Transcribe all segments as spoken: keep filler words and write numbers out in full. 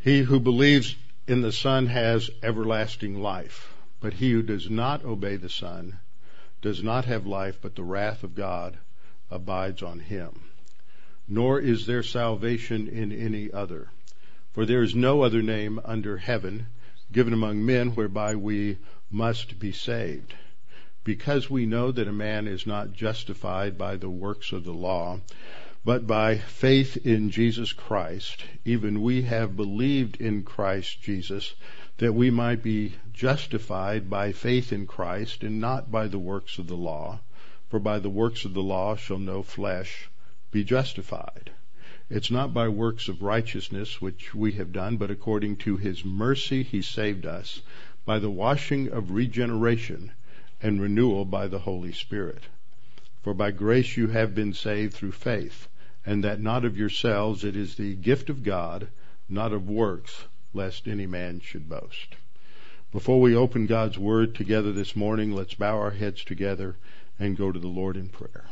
He who believes in the Son has everlasting life, but he who does not obey the Son does not have life, but the wrath of God abides on him. Nor is there salvation in any other, for there is no other name under heaven given among men whereby we must be saved. Because we know that a man is not justified by the works of the law, but by faith in Jesus Christ, even we have believed in Christ Jesus, that we might be justified by faith in Christ, and not by the works of the law. For by the works of the law shall no flesh be justified. It's not by works of righteousness which we have done, but according to his mercy he saved us, by the washing of regeneration and renewal by the Holy Spirit. For by grace you have been saved through faith, and that not of yourselves, it is the gift of God, not of works, lest any man should boast. Before we open God's Word together this morning, let's bow our heads together and go to the Lord in prayer.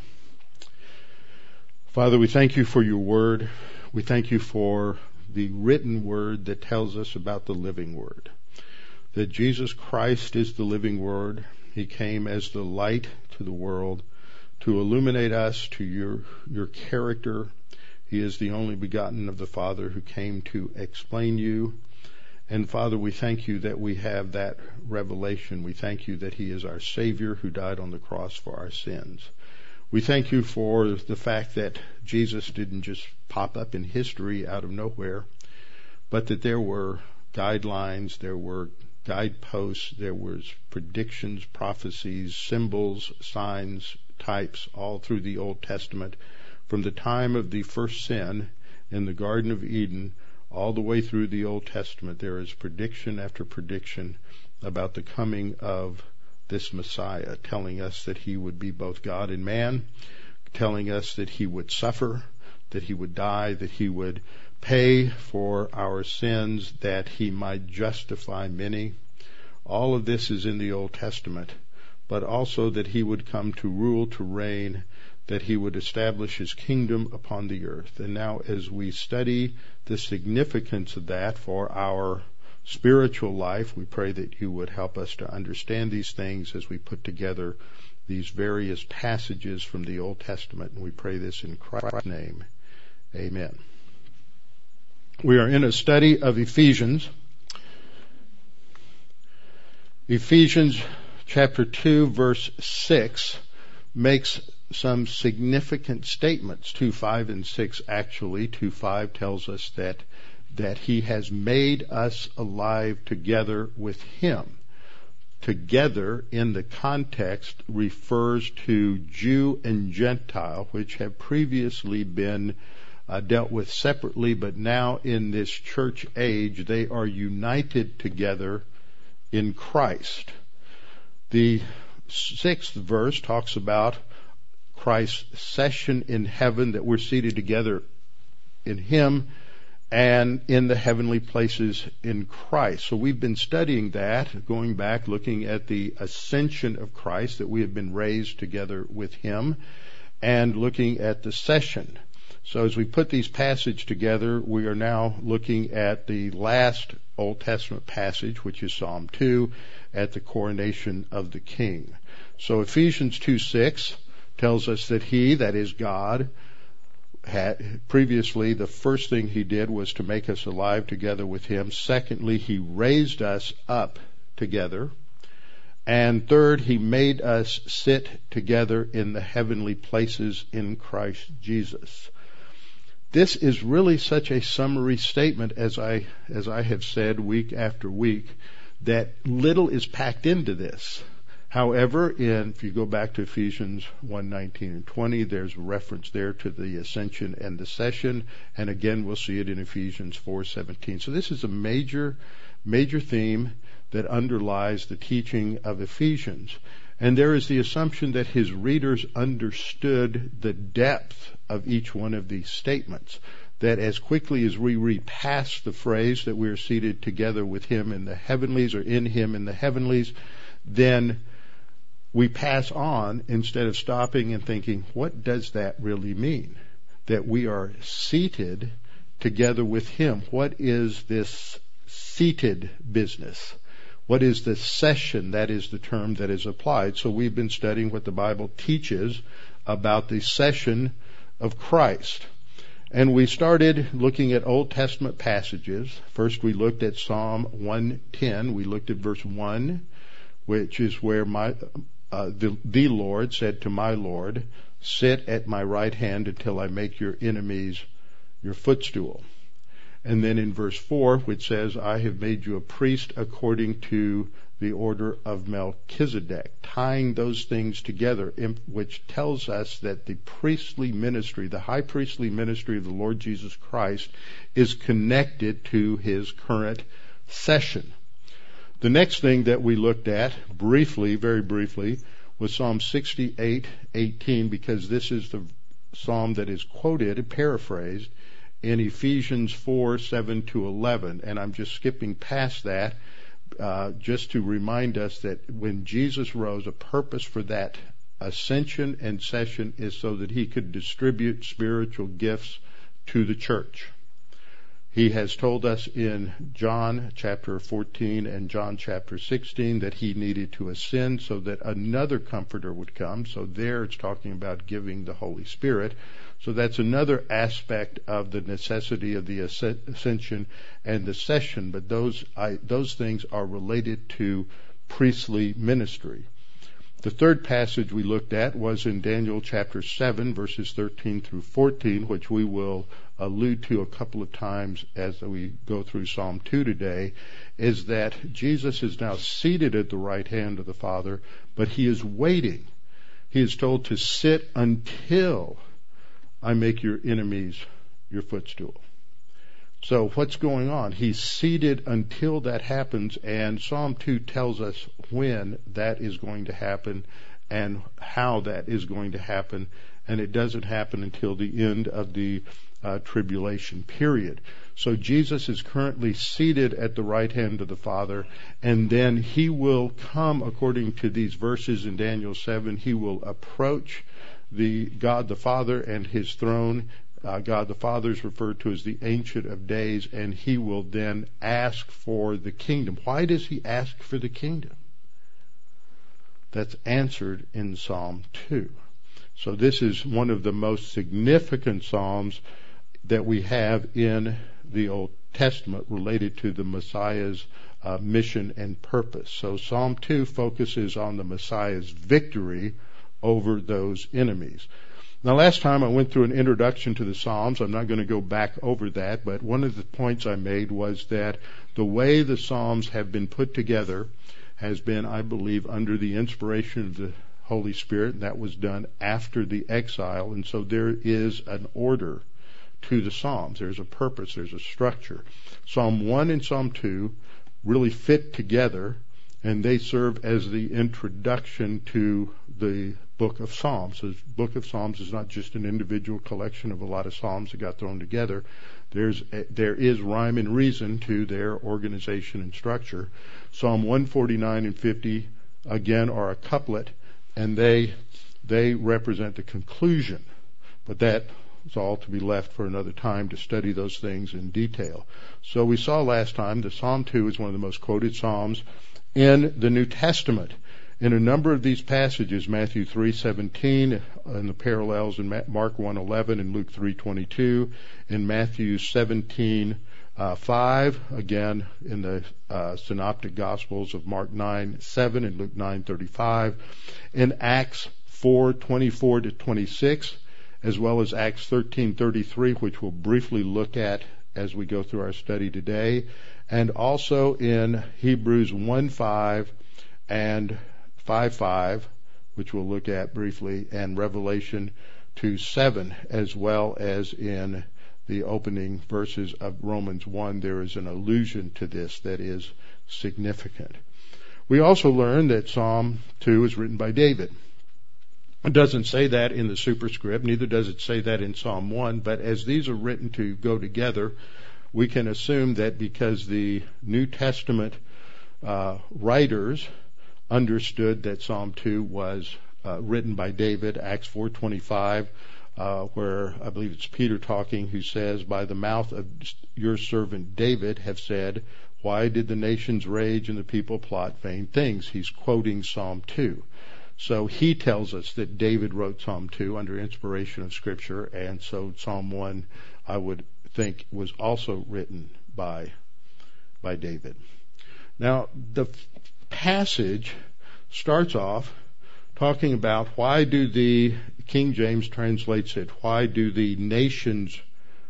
Father, we thank you for your Word. We thank you for the written Word that tells us about the living Word. That Jesus Christ is the living Word. He came as the light to the world to illuminate us to your your character. He is the only begotten of the Father who came to explain you. And Father, we thank you that we have that revelation. We thank you that he is our Savior who died on the cross for our sins. We thank you for the fact that Jesus didn't just pop up in history out of nowhere, but that there were guidelines, there were guideposts, there was predictions, prophecies, symbols, signs, types all through the Old Testament, from the time of the first sin in the Garden of Eden all the way through the Old Testament. There is prediction after prediction about the coming of this Messiah, telling us that he would be both God and man, telling us that he would suffer, that he would die, that he would pay for our sins, that he might justify many. All of this is in the Old Testament, but also that he would come to rule, to reign, that he would establish his kingdom upon the earth. And now as we study the significance of that for our spiritual life, we pray that you would help us to understand these things as we put together these various passages from the Old Testament. And we pray this in Christ's name. Amen. We are in a study of Ephesians. Ephesians chapter two, verse six makes some significant statements. two, five, and six actually. two, five tells us that that he has made us alive together with him. Together in the context refers to Jew and Gentile, which have previously been uh, dealt with separately, but now in this church age they are united together in Christ. The sixth verse talks about Christ's session in heaven, that we're seated together in him and in the heavenly places in Christ. So we've been studying that, going back, looking at the ascension of Christ, that we have been raised together with him, and looking at the session. So as we put these passages together, we are now looking at the last Old Testament passage, which is Psalm two, at the coronation of the king. So Ephesians two six tells us that he, that is God, had previously, the first thing he did was to make us alive together with him. Secondly, he raised us up together. And third, he made us sit together in the heavenly places in Christ Jesus. This is really such a summary statement, as I as I have said week after week, that little is packed into this. However, in, if you go back to Ephesians one nineteen and twenty, there's a reference there to the ascension and the session, and again we'll see it in Ephesians four seventeen. So this is a major, major theme that underlies the teaching of Ephesians. And there is the assumption that his readers understood the depth of each one of these statements, that as quickly as we read past the phrase that we are seated together with him in the heavenlies, or in him in the heavenlies, then we pass on instead of stopping and thinking, what does that really mean? That we are seated together with him. What is this seated business? What is the session? That is the term that is applied. So we've been studying what the Bible teaches about the session of Christ. And we started looking at Old Testament passages. First we looked at Psalm one ten. We looked at verse one, which is where my uh, the, the Lord said to my Lord, sit at my right hand until I make your enemies your footstool. And then in verse four, which says, I have made you a priest according to the order of Melchizedek, tying those things together, which tells us that the priestly ministry, the high priestly ministry of the Lord Jesus Christ, is connected to his current session. The next thing that we looked at briefly, very briefly, was Psalm sixty-eight eighteen, because this is the psalm that is quoted and paraphrased in Ephesians four seven to eleven. And I'm just skipping past that uh, just to remind us that when Jesus rose, a purpose for that ascension and session is so that he could distribute spiritual gifts to the church. He has told us in John chapter fourteen and John chapter sixteen that he needed to ascend so that another comforter would come. So there it's talking about giving the Holy Spirit. So that's another aspect of the necessity of the ascension and the session. But those I, those things are related to priestly ministry. The third passage we looked at was in Daniel chapter seven, verses thirteen through fourteen, which we will allude to a couple of times as we go through Psalm two today, is that Jesus is now seated at the right hand of the Father, but he is waiting. He is told to sit until I make your enemies your footstool. So what's going on? He's seated until that happens, and Psalm two tells us when that is going to happen and how that is going to happen, and it doesn't happen until the end of the uh, tribulation period. So Jesus is currently seated at the right hand of the Father, and then he will come, according to these verses in Daniel seven, he will approach the God the Father and his throne. Uh, God the Father is referred to as the Ancient of Days, and he will then ask for the kingdom. Why does he ask for the kingdom? That's answered in Psalm two. So this is one of the most significant psalms that we have in the Old Testament related to the Messiah's uh, mission and purpose. So Psalm two focuses on the Messiah's victory over those enemies. Now, last time I went through an introduction to the Psalms. I'm not going to go back over that, but one of the points I made was that the way the Psalms have been put together has been, I believe, under the inspiration of the Holy Spirit, and that was done after the exile, and so there is an order to the Psalms. There's a purpose, there's a structure. Psalm one and Psalm two really fit together, and they serve as the introduction to the book of Psalms. The book of Psalms is not just an individual collection of a lot of psalms that got thrown together. There's a, there is rhyme and reason to their organization and structure. Psalm one forty-nine and fifty, again, are a couplet, and they they represent the conclusion. But that is all to be left for another time to study those things in detail. So we saw last time that Psalm two is one of the most quoted psalms in the New Testament. In a number of these passages, Matthew three seventeen, and the parallels in Mark one eleven and Luke three twenty-two, in Matthew seventeen five, again in the uh, Synoptic Gospels of Mark nine seven and Luke nine thirty-five, in Acts four twenty-four to twenty-six, as well as Acts thirteen thirty-three, which we'll briefly look at as we go through our study today, and also in Hebrews one five and five five, which we'll look at briefly, and Revelation two seven, as well as in the opening verses of Romans one. There is an allusion to this that is significant. We also learned that Psalm two is written by David. It doesn't say that in the superscript, neither does it say that in Psalm one, but as these are written to go together, we can assume that because the New Testament uh, writers understood that Psalm two was uh, written by David. Acts four twenty-five uh, where I believe it's Peter talking, who says, by the mouth of your servant David have said, why did the nations rage and the people plot vain things? He's quoting Psalm two. So he tells us that David wrote Psalm two under inspiration of Scripture, and so Psalm one, I would think, was also written by, by David. Now, the passage starts off talking about why do the, King James translates it, why do the nations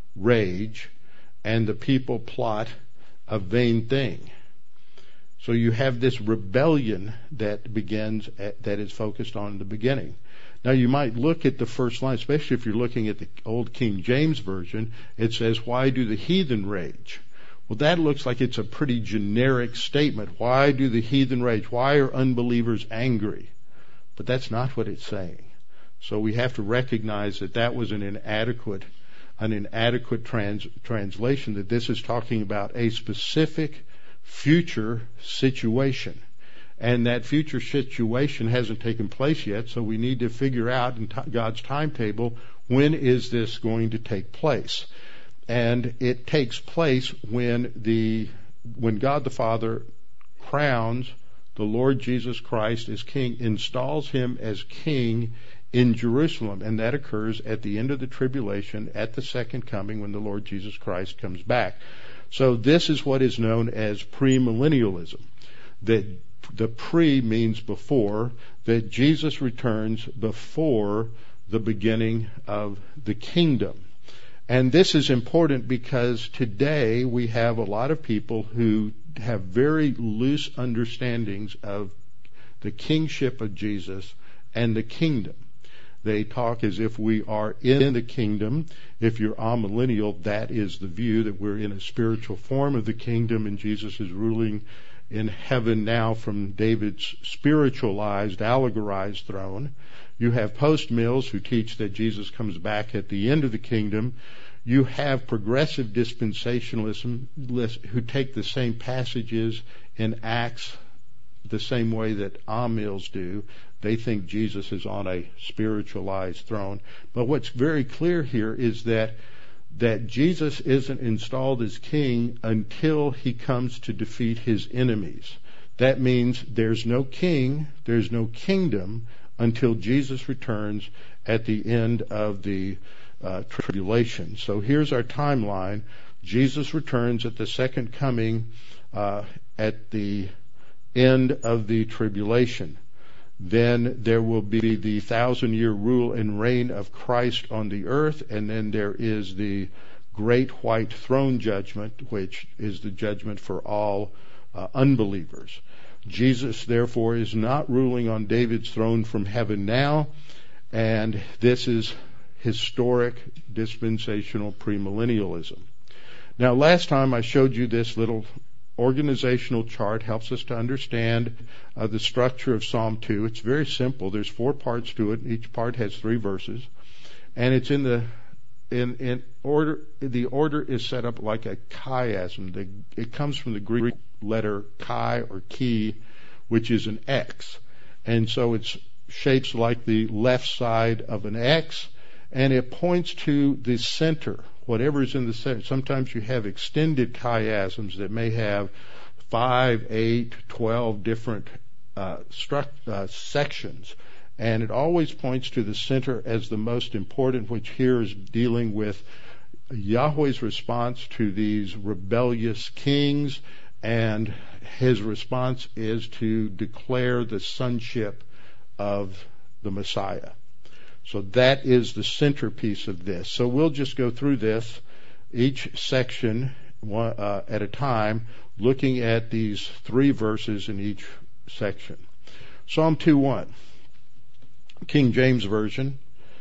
rage and the people plot a vain thing? So you have this rebellion that begins, at, that is focused on in the beginning. Now you might look at the first line, especially if you're looking at the old King James Version, it says, why do the heathen rage? Well, that looks like it's a pretty generic statement. Why do the heathen rage? Why are unbelievers angry? But that's not what it's saying. So we have to recognize that that was an inadequate, an inadequate trans, translation, that this is talking about a specific future situation. And that future situation hasn't taken place yet, so we need to figure out in t- God's timetable, when is this going to take place? And it takes place when the when God the Father crowns the Lord Jesus Christ as King, installs him as King in Jerusalem, and that occurs at the end of the tribulation, at the second coming, when the Lord Jesus Christ comes back. So this is what is known as premillennialism. That the pre means before, that Jesus returns before the beginning of the kingdom. And this is important because today we have a lot of people who have very loose understandings of the kingship of Jesus and the kingdom. They talk as if we are in the kingdom. If you're amillennial, that is the view, that we're in a spiritual form of the kingdom and Jesus is ruling in heaven now from David's spiritualized, allegorized throne. You have post-mills who teach that Jesus comes back at the end of the kingdom. You have progressive dispensationalism who take the same passages in Acts the same way that amills do. They think Jesus is on a spiritualized throne. But what's very clear here is that that Jesus isn't installed as king until he comes to defeat his enemies. That means there's no king, there's no kingdom until Jesus returns at the end of the uh, tribulation. So here's our timeline. Jesus returns at the second coming uh, at the end of the tribulation. Then there will be the thousand year rule and reign of Christ on the earth, and then there is the great white throne judgment, which is the judgment for all uh, unbelievers. Jesus, therefore, is not ruling on David's throne from heaven now, and this is historic dispensational premillennialism. Now, last time I showed you this little organizational chart, helps us to understand uh, the structure of Psalm two. It's very simple. There's four parts to it. Each part has three verses, and it's in the in in order. The order is set up like a chiasm. The, it comes from the Greek letter chi or chi, which is an X, and so it's shapes like the left side of an X, and it points to the center. Whatever is in the center. Sometimes you have extended chiasms that may have five, eight, twelve different uh, struct, uh, sections. And it always points to the center as the most important, which here is dealing with Yahweh's response to these rebellious kings. And his response is to declare the sonship of the Messiah. So that is the centerpiece of this. So we'll just go through this, each section one, uh, at a time, looking at these three verses in each section. Psalm two one, King James Version.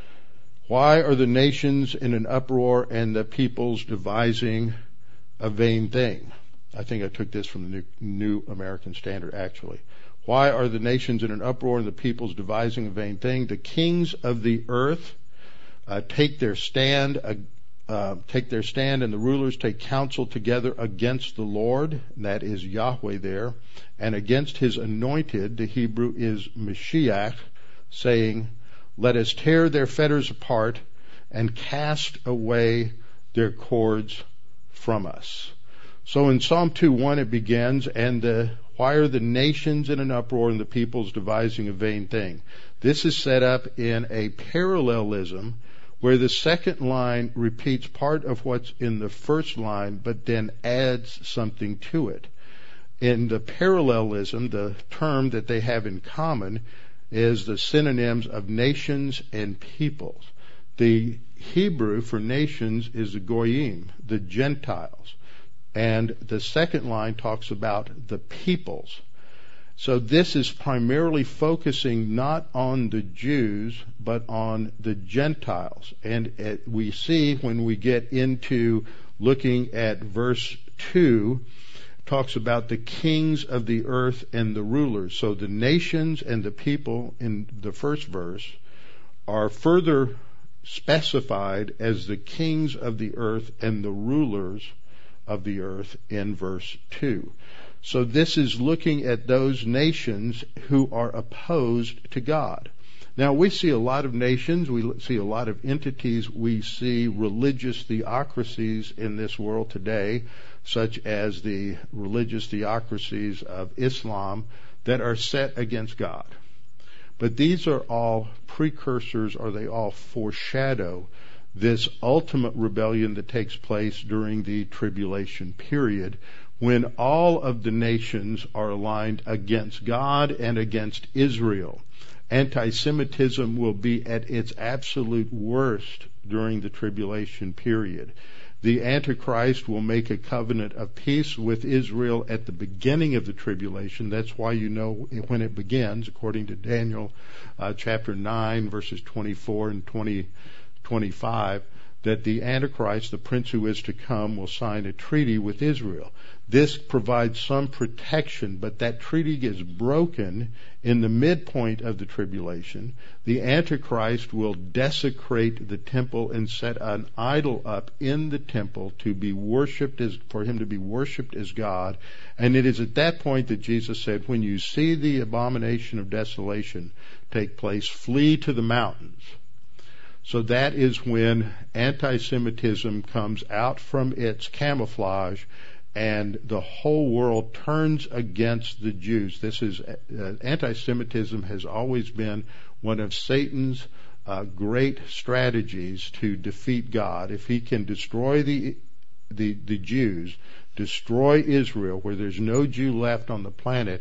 Why are the nations in an uproar and the peoples devising a vain thing? I think I took this from the New, New American Standard, actually. Why are the nations in an uproar and the peoples devising a vain thing? The kings of the earth uh, take their stand, uh, uh, take their stand, and the rulers take counsel together against the Lord, and that is Yahweh there, and against his anointed, the Hebrew is Mashiach, saying, let us tear their fetters apart and cast away their cords from us. So in Psalm two one it begins, and the, why are the nations in an uproar and the peoples devising a vain thing? This is set up in a parallelism where the second line repeats part of what's in the first line, but then adds something to it. In the parallelism, the term that they have in common is the synonyms of nations and peoples. The Hebrew for nations is the goyim, the Gentiles. And the second line talks about the peoples. So this is primarily focusing not on the Jews, but on the Gentiles. And it, we see when we get into looking at verse two, talks about the kings of the earth and the rulers. So the nations and the people in the first verse are further specified as the kings of the earth and the rulers of the earth in verse two. So this is looking at those nations who are opposed to God. Now we see a lot of nations, we see a lot of entities, we see religious theocracies in this world today, such as the religious theocracies of Islam that are set against God. But these are all precursors, or they all foreshadow this ultimate rebellion that takes place during the tribulation period, when all of the nations are aligned against God and against Israel. Anti-Semitism will be at its absolute worst during the tribulation period. The Antichrist will make a covenant of peace with Israel at the beginning of the tribulation. That's why you know when it begins, according to Daniel uh, chapter nine, verses twenty-four and twenty, twenty-five, that the Antichrist, the prince who is to come, will sign a treaty with Israel. This provides some protection, but that treaty gets broken in the midpoint of the tribulation. The Antichrist will desecrate the temple and set an idol up in the temple to be worshipped as, for him to be worshipped as God. And it is at that point that Jesus said, when you see the abomination of desolation take place, flee to the mountains. So that is when anti-Semitism comes out from its camouflage and the whole world turns against the Jews. This is uh, anti-Semitism has always been one of Satan's uh, great strategies to defeat God. If he can destroy the the the Jews, destroy Israel, where there's no Jew left on the planet,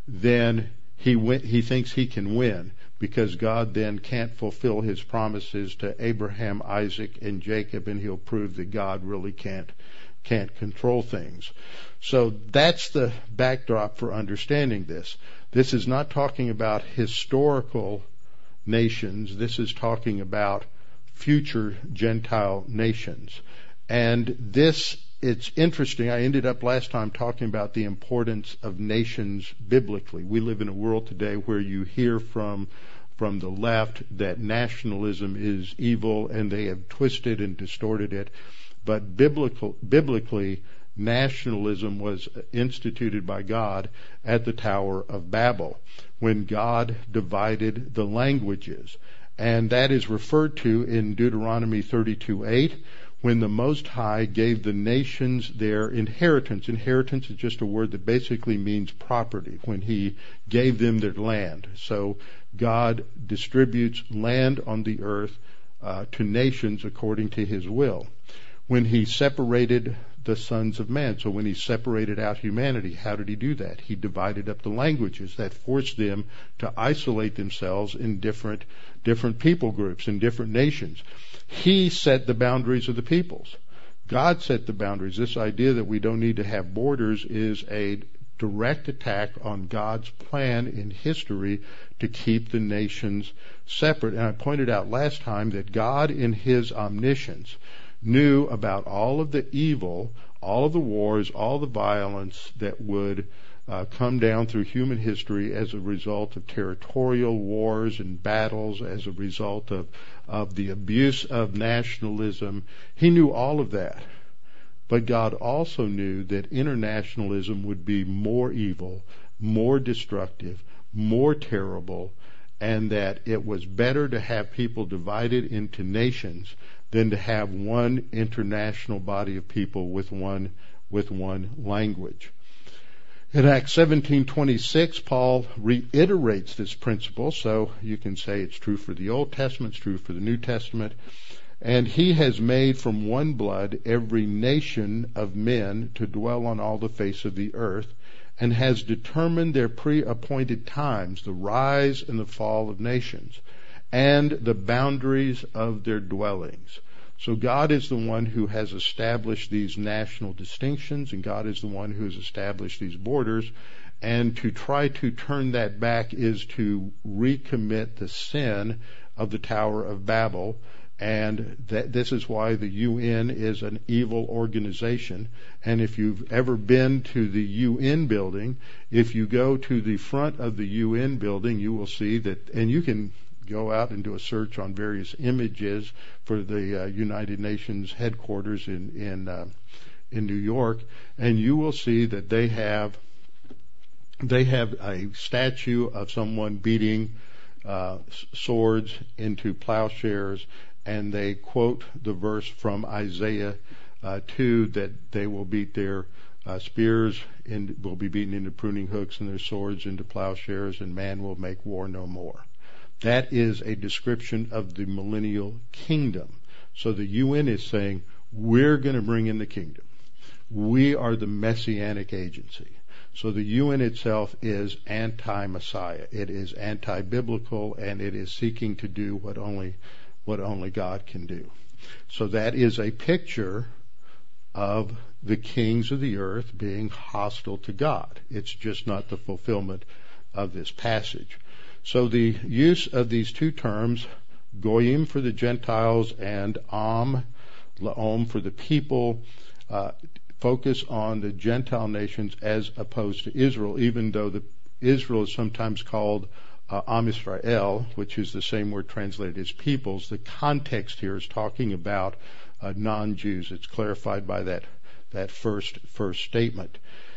then he win, he thinks he can win, because God then can't fulfill his promises to Abraham, Isaac, and Jacob, and he'll prove that God really can't can't control things. So that's the backdrop for understanding this. This is not talking about historical nations. This is talking about future Gentile nations. And this, it's interesting. I ended up last time talking about the importance of nations biblically. We live in a world today where you hear from from the left that nationalism is evil, and they have twisted and distorted it. But biblical, biblically, nationalism was instituted by God at the Tower of Babel, when God divided the languages. And that is referred to in Deuteronomy thirty-two eight, when the Most High gave the nations their inheritance. Inheritance is just a word that basically means property, when he gave them their land. So God distributes land on the earth uh, to nations according to his will. When he separated the sons of man, so when he separated out humanity, how did he do that? He divided up the languages. That forced them to isolate themselves in different different people groups, in different nations. He set the boundaries of the peoples. God set the boundaries. This idea that we don't need to have borders is a direct attack on God's plan in history to keep the nations separate. And I pointed out last time that God, in his omniscience, knew about all of the evil, all of the wars, all the violence that would uh, come down through human history as a result of territorial wars and battles, as a result of, of the abuse of nationalism. He knew all of that. But God also knew that internationalism would be more evil, more destructive, more terrible, and that it was better to have people divided into nations than to have one international body of people with one with one language. In Acts seventeen twenty-six, Paul reiterates this principle, so you can say it's true for the Old Testament, it's true for the New Testament. And he has made from one blood every nation of men to dwell on all the face of the earth, and has determined their pre-appointed times, the rise and the fall of nations, and the boundaries of their dwellings. So God is the one who has established these national distinctions, and God is the one who has established these borders. And to try to turn that back is to recommit the sin of the Tower of Babel. And that, this is why the U N is an evil organization. And if you've ever been to the U N building, if you go to the front of the U N building, you will see that, and you can go out and do a search on various images for the uh, United Nations headquarters in in uh, in New York, and you will see that they have they have a statue of someone beating uh, swords into plowshares, and they quote the verse from Isaiah uh, two that they will beat their uh, spears in, will be beaten into pruning hooks, and their swords into plowshares, and man will make war no more. That is a description of the millennial kingdom. So the U N is saying, we're going to bring in the kingdom. We are the messianic agency. So the U N itself is anti-Messiah. It is anti-biblical, and it is seeking to do what only what only God can do. So that is a picture of the kings of the earth being hostile to God. It's just not the fulfillment of this passage. So the use of these two terms, goyim for the Gentiles and am, laom for the people, uh, focus on the Gentile nations as opposed to Israel, even though the Israel is sometimes called uh, Am Israel, which is the same word translated as peoples. The context here is talking about uh, non-Jews. It's clarified by that that first first statement.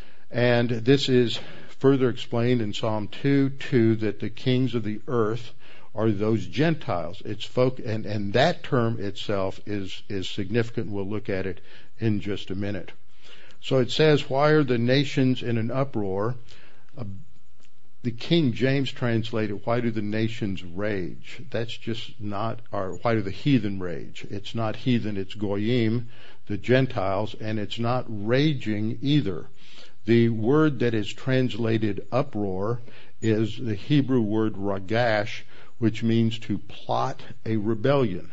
And this is further explained in Psalm two two, that the kings of the earth are those Gentiles. It's folk, and, and that term itself is, is significant. We'll look at it in just a minute. So it says, why are the nations in an uproar? Uh, the King James translated, why do the nations rage? That's just not, or why do the heathen rage? It's not heathen, it's goyim, the Gentiles, and it's not raging either. The word that is translated uproar is the Hebrew word ragash, which means to plot a rebellion,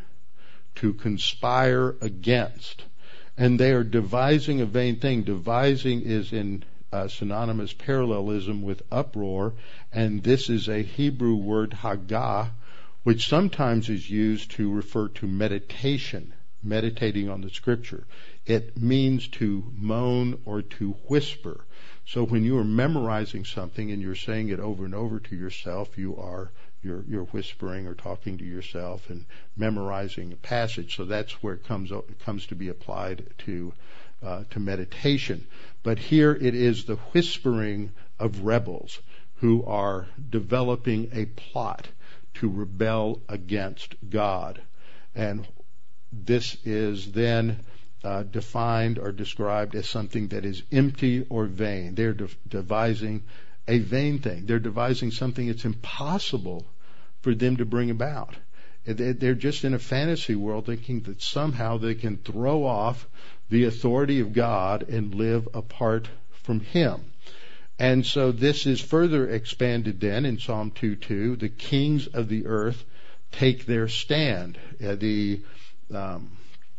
to conspire against. And they are devising a vain thing. Devising is in uh, synonymous parallelism with uproar, and this is a Hebrew word hagah, which sometimes is used to refer to meditation, meditating on the scripture. It means to moan or to whisper. So when you are memorizing something and you're saying it over and over to yourself, you are you're, you're whispering or talking to yourself and memorizing a passage. So that's where it comes it comes to be applied to uh, to meditation. But here it is the whispering of rebels who are developing a plot to rebel against God, and this is then Uh, defined or described as something that is empty or vain. They're de- devising a vain thing. They're devising something that's impossible for them to bring about. They're just in a fantasy world thinking that somehow they can throw off the authority of God and live apart from Him. And so this is further expanded then in Psalm two two. The kings of the earth take their stand. Uh, the um,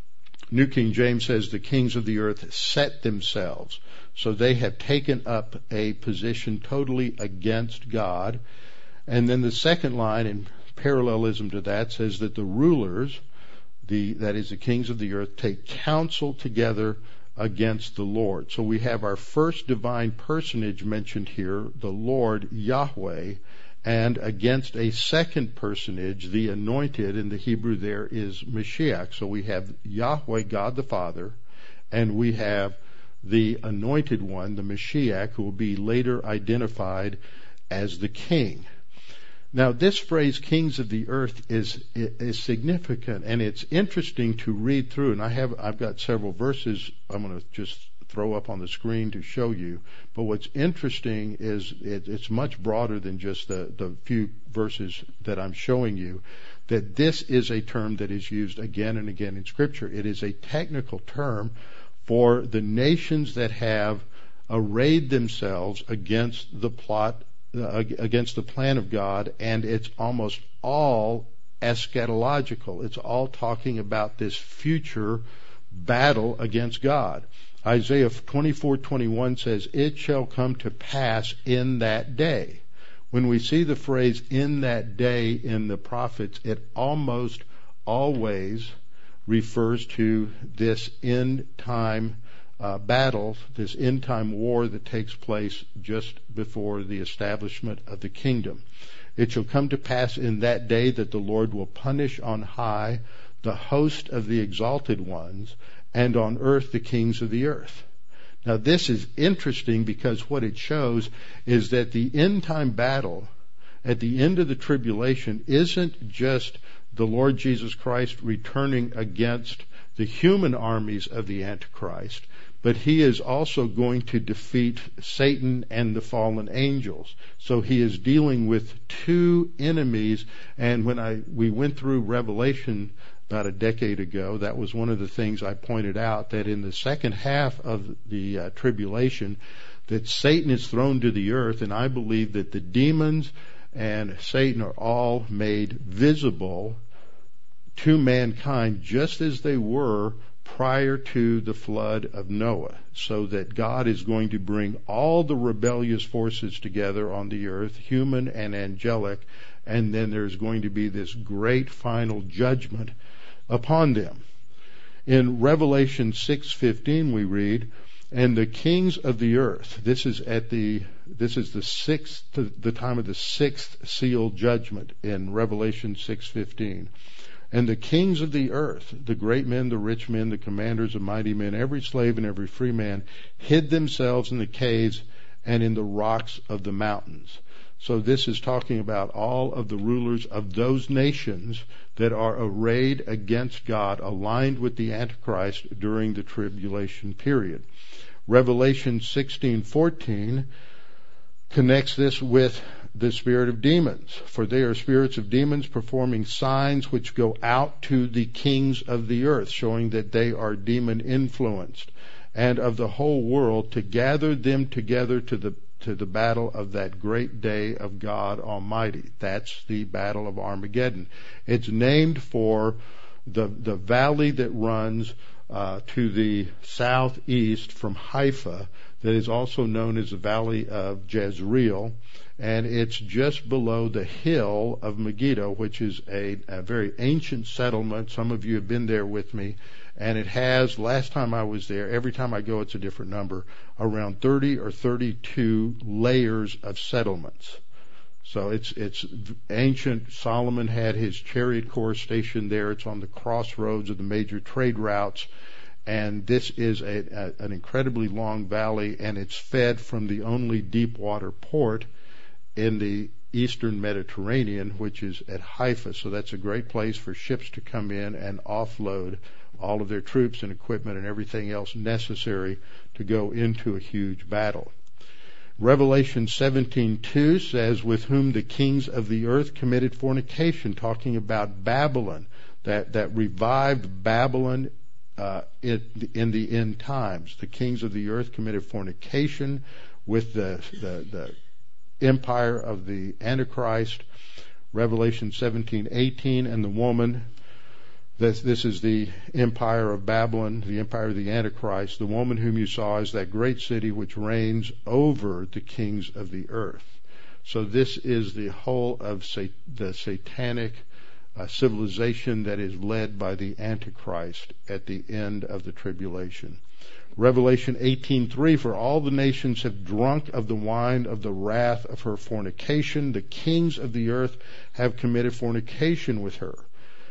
New King James says the kings of the earth set themselves. So they have taken up a position totally against God. And then the second line in parallelism to that says that the rulers, the that is the kings of the earth, take counsel together against the Lord. So we have our first divine personage mentioned here, the Lord Yahweh, and against a second personage, the anointed, in the Hebrew there is Mashiach. So we have Yahweh, God the Father, and we have the anointed one, the Mashiach, who will be later identified as the king. Now, this phrase, kings of the earth, is is significant, and it's interesting to read through. And I have I've got several verses I'm going to just throw up on the screen to show you. But what's interesting is it, it's much broader than just the, the few verses that I'm showing you, that this is a term that is used again and again in Scripture. It is a technical term for the nations that have arrayed themselves against the plot Uh, against the plan of God, and it's almost all eschatological. It's all talking about this future battle against God. Isaiah twenty-four twenty-one says, "It shall come to pass in that day." When we see the phrase "in that day" in the prophets, it almost always refers to this end time Uh, battle, this end time war that takes place just before the establishment of the kingdom. "It shall come to pass in that day that the Lord will punish on high the host of the exalted ones, and on earth the kings of the earth." Now this is interesting because what it shows is that the end time battle at the end of the tribulation isn't just the Lord Jesus Christ returning against the human armies of the Antichrist, but he is also going to defeat Satan and the fallen angels. So he is dealing with two enemies. And when I we went through Revelation about a decade ago, that was one of the things I pointed out, that in the second half of the uh, tribulation, that Satan is thrown to the earth, and I believe that the demons and Satan are all made visible to mankind just as they were prior to the flood of Noah, so that God is going to bring all the rebellious forces together on the earth, human and angelic, and then there's going to be this great final judgment upon them. In Revelation six fifteen we read, "And the kings of the earth," this is at the this is the sixth the time of the sixth seal judgment in Revelation six fifteen. "And the kings of the earth, the great men, the rich men, the commanders of mighty men, every slave and every free man, hid themselves in the caves and in the rocks of the mountains." So this is talking about all of the rulers of those nations that are arrayed against God, aligned with the Antichrist during the tribulation period. Revelation sixteen fourteen connects this with the spirit of demons, for they are spirits of demons performing signs which go out to the kings of the earth, showing that they are demon influenced, and of the whole world, to gather them together to the to the battle of that great day of God Almighty. That's the battle of Armageddon. It's named for the the valley that runs uh, to the southeast from Haifa, that is also known as the Valley of Jezreel. And it's just below the hill of Megiddo, which is a, a very ancient settlement. Some of you have been there with me. And it has, last time I was there, every time I go it's a different number, around thirty or thirty-two layers of settlements. So it's it's ancient. Solomon had his chariot corps stationed there. It's on the crossroads of the major trade routes. And this is a, a, an incredibly long valley, and it's fed from the only deep water port in the eastern Mediterranean, which is at Haifa. So that's a great place for ships to come in and offload all of their troops and equipment and everything else necessary to go into a huge battle. Revelation seventeen two says, "With whom the kings of the earth committed fornication," talking about Babylon, that, that revived Babylon uh, in, in the end times. The kings of the earth committed fornication with the, the, the empire of the Antichrist. Revelation seventeen eighteen, "And the woman," this, this is the empire of Babylon, the empire of the Antichrist, "the woman whom you saw is that great city which reigns over the kings of the earth." So this is the whole of sa- the satanic uh, civilization that is led by the Antichrist at the end of the tribulation. Revelation eighteen three, "For all the nations have drunk of the wine of the wrath of her fornication. The kings of the earth have committed fornication with her."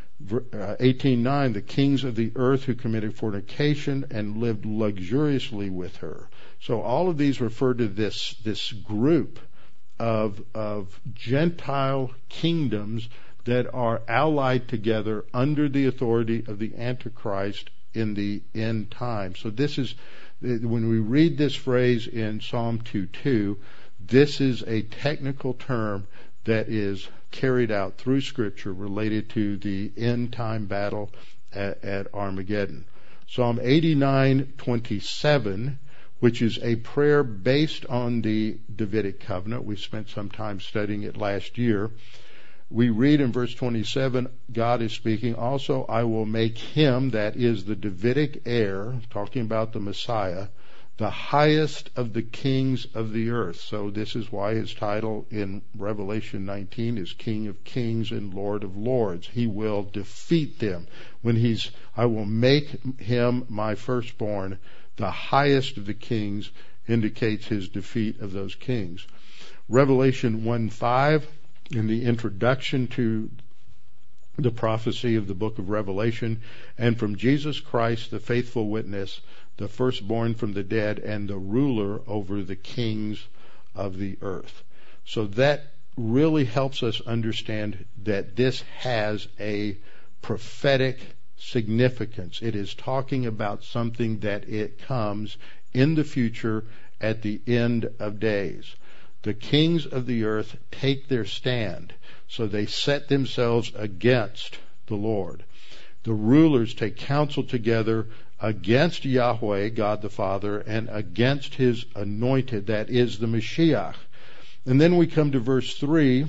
eighteen nine, "The kings of the earth who committed fornication and lived luxuriously with her." So all of these refer to this this group of, of Gentile kingdoms that are allied together under the authority of the Antichrist in the end time. So this is, when we read this phrase in Psalm two two, this is a technical term that is carried out through Scripture related to the end time battle at, at Armageddon. Psalm eighty-nine twenty-seven, which is a prayer based on the Davidic covenant. We spent some time studying it last year. We read in verse twenty-seven, God is speaking, also I will make him, that is the Davidic heir, talking about the Messiah, the highest of the kings of the earth. So this is why his title in Revelation nineteen is King of Kings and Lord of Lords. He will defeat them. When he's, I will make him my firstborn, the highest of the kings, indicates his defeat of those kings. Revelation one five, in the introduction to the prophecy of the book of Revelation, and from Jesus Christ, the faithful witness, the firstborn from the dead, and the ruler over the kings of the earth. So that really helps us understand that this has a prophetic significance. It is talking about something that it comes in the future at the end of days. The kings of the earth take their stand, so they set themselves against the Lord. The rulers take counsel together against Yahweh, God the Father, and against his anointed, that is the Mashiach. And then we come to verse three,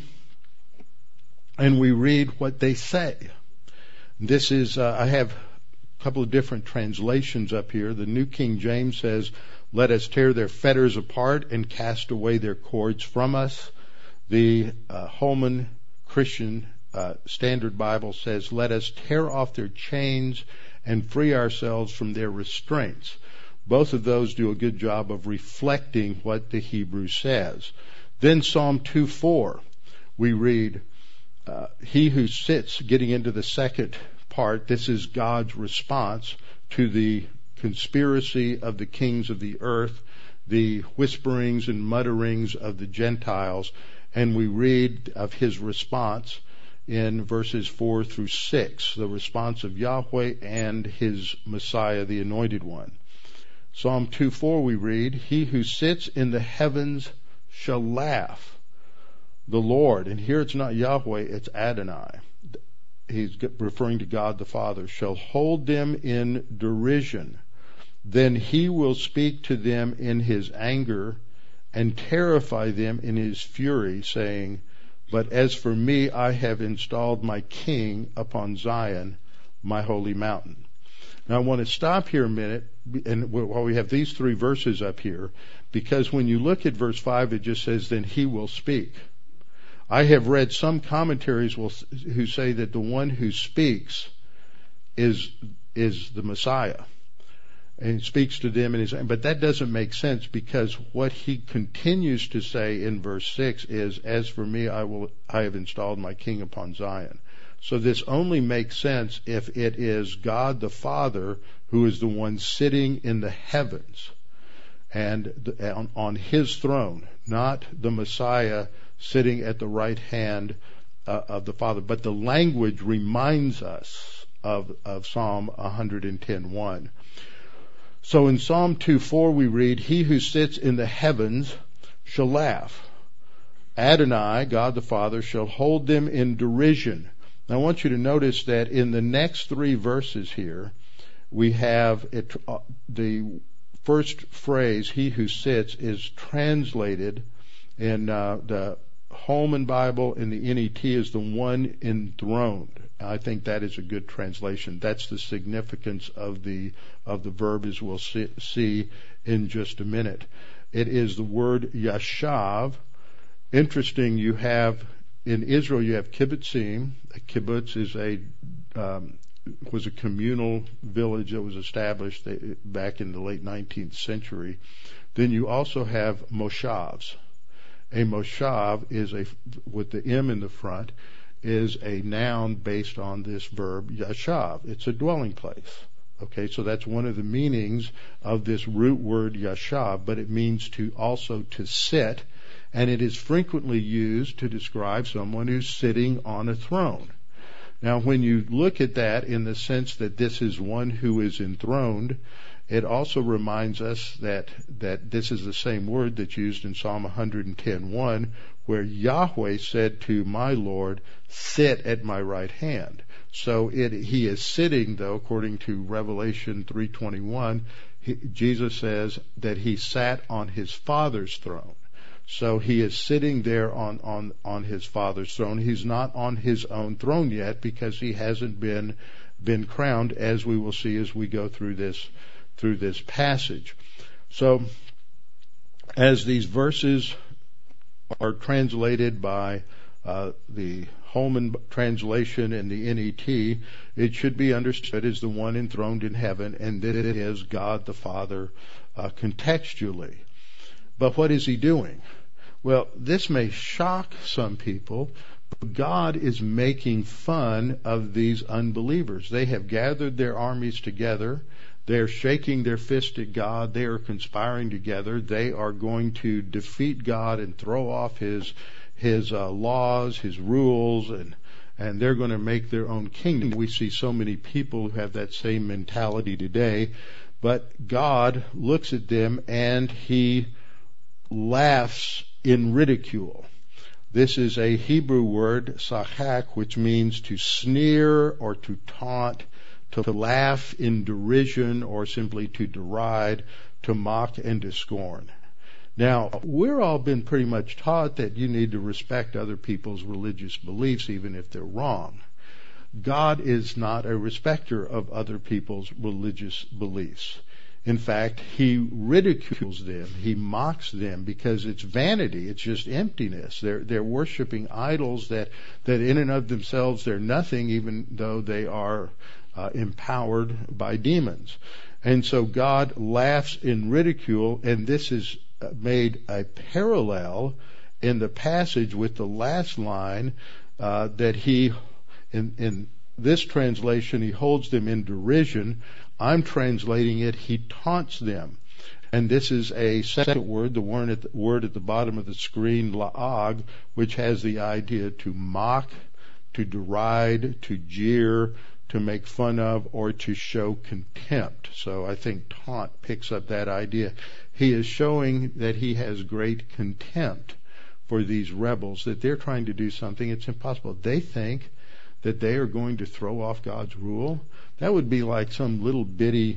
and we read what they say. This is, uh, I have a couple of different translations up here. The New King James says, let us tear their fetters apart and cast away their cords from us. The uh, Holman Christian uh, Standard Bible says, let us tear off their chains and free ourselves from their restraints. Both of those do a good job of reflecting what the Hebrew says. Then Psalm two four, we read, uh, he who sits, getting into the second part, this is God's response to the conspiracy of the kings of the earth, the whisperings and mutterings of the Gentiles, and we read of his response in verses four through six, the response of Yahweh and his Messiah, the Anointed One. Psalm two four we read, he who sits in the heavens shall laugh. The Lord, and here it's not Yahweh, it's Adonai. He's referring to God the Father, shall hold them in derision. Then he will speak to them in his anger and terrify them in his fury, saying, but as for me, I have installed my king upon Zion, my holy mountain. Now I want to stop here a minute, and while we have these three verses up here, because when you look at verse five, it just says, then he will speak. I have read some commentaries will, who say that the one who speaks is is the Messiah, and he speaks to them in his, but that doesn't make sense, because what he continues to say in verse six is, as for me, I will I have installed my king upon Zion. So this only makes sense if it is God the Father who is the one sitting in the heavens and the, on, on his throne, not the Messiah sitting at the right hand uh, of the Father. But the language reminds us of, of Psalm one ten one. So in Psalm two four we read, he who sits in the heavens shall laugh. Adonai, God the Father, shall hold them in derision. Now I want you to notice that in the next three verses here, we have it, uh, the first phrase, he who sits, is translated in uh, the Holman Bible, in the N E T, is the one enthroned. I think that is a good translation. That's the significance of the of the verb, as we'll see, see in just a minute. It is the word yashav. Interesting, you have in Israel you have kibbutzim. A kibbutz is a um, was a communal village that was established back in the late nineteenth century. Then you also have moshavs. A moshav is a, with the M in the front, is a noun based on this verb yashav. It's a dwelling place. Okay, so that's one of the meanings of this root word yashav, but it means to also to sit. and it is frequently used to describe someone who's sitting on a throne. Now, when you look at that in the sense that this is one who is enthroned, it also reminds us that, that this is the same word that's used in Psalm one ten one, where Yahweh said to my Lord, sit at my right hand. So it, he is sitting, though, according to Revelation three twenty-one, he, Jesus says that he sat on his Father's throne. So he is sitting there on, on, on his Father's throne. He's not on his own throne yet because he hasn't been, been crowned, as we will see as we go through this, through this passage. So, as these verses are translated by uh, the Holman translation and the N E T, it should be understood as the one enthroned in heaven, and that it is God the Father uh, contextually. But what is he doing? Well, this may shock some people, but God is making fun of these unbelievers. They have gathered their armies together. They're shaking their fist at God. They are conspiring together. They are going to defeat God and throw off his his uh, laws, his rules, and and they're going to make their own kingdom. We see so many people who have that same mentality today. But God looks at them and he laughs in ridicule. This is a Hebrew word, sachak, which means to sneer or to taunt, to laugh in derision, or simply to deride, to mock and to scorn. Now, we're all been pretty much taught that you need to respect other people's religious beliefs, even if they're wrong. God is not a respecter of other people's religious beliefs. In fact, he ridicules them, he mocks them, because it's vanity, it's just emptiness. They're they're worshiping idols that, that in and of themselves they're nothing, even though they are uh, empowered by demons. And so God laughs in ridicule, and this is made a parallel in the passage with the last line uh, that he, in, in this translation, he holds them in derision. I'm translating it, he taunts them. And this is a second word, the word at the, word at the bottom of the screen, la'ag, which has the idea to mock, to deride, to jeer, to make fun of, or to show contempt. So I think taunt picks up that idea. He is showing that he has great contempt for these rebels, that they're trying to do something it's impossible. They think that they are going to throw off God's rule. That would be like some little bitty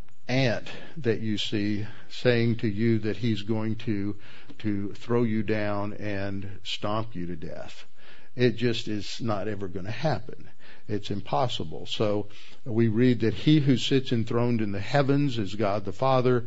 ant that you see saying to you that he's going to to throw you down and stomp you to death. It just is not ever going to happen. It's impossible. So we read that he who sits enthroned in the heavens is God the Father,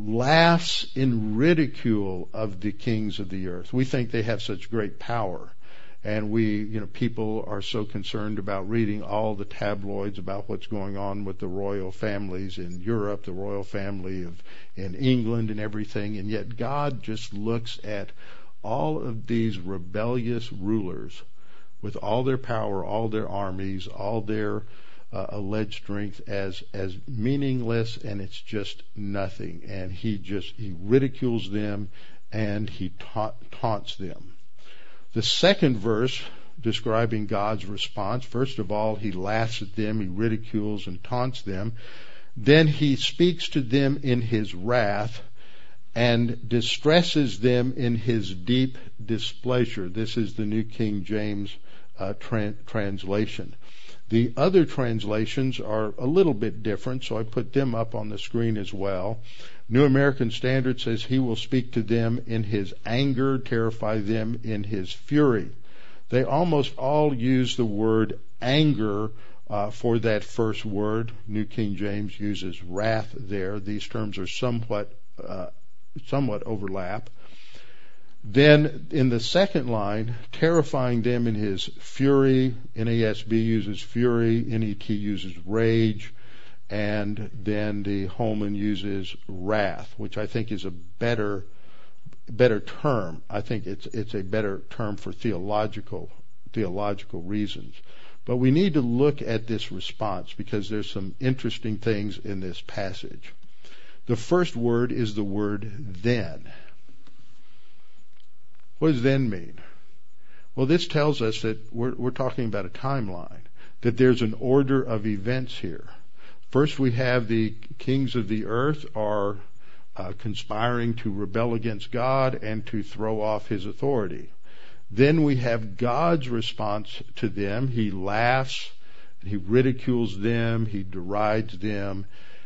laughs in ridicule of the kings of the earth. We think they have such great power. And we, you know, people are so concerned about reading all the tabloids about what's going on with the royal families in Europe, the royal family of in England and everything. And yet God just looks at all of these rebellious rulers with all their power, all their armies, all their uh, alleged strength as as meaningless, and it's just nothing. And he just he ridicules them and he ta- taunts them. The second verse describing God's response, first of all, he laughs at them, he ridicules and taunts them. Then he speaks to them in his wrath and distresses them in his deep displeasure. This is the New King James uh, tra- translation. The other translations are a little bit different, so I put them up on the screen as well. New American Standard says he will speak to them in his anger, terrify them in his fury. They almost all use the word anger uh, for that first word. New King James uses wrath there. These terms are somewhat uh, somewhat overlap. Then in the second line, terrifying them in his fury. N A S B uses fury, N E T uses rage, and then the Holman uses wrath, which I think is a better better term. I think it's it's a better term for theological theological reasons. But we need to look at this response because there's some interesting things in this passage. The first word is the word then. What does then mean? Well, this tells us that we're, we're talking about a timeline, that there's an order of events here. First, we have the kings of the earth are uh, conspiring to rebel against God and to throw off his authority. Then we have God's response to them. He laughs, he ridicules them, he derides them.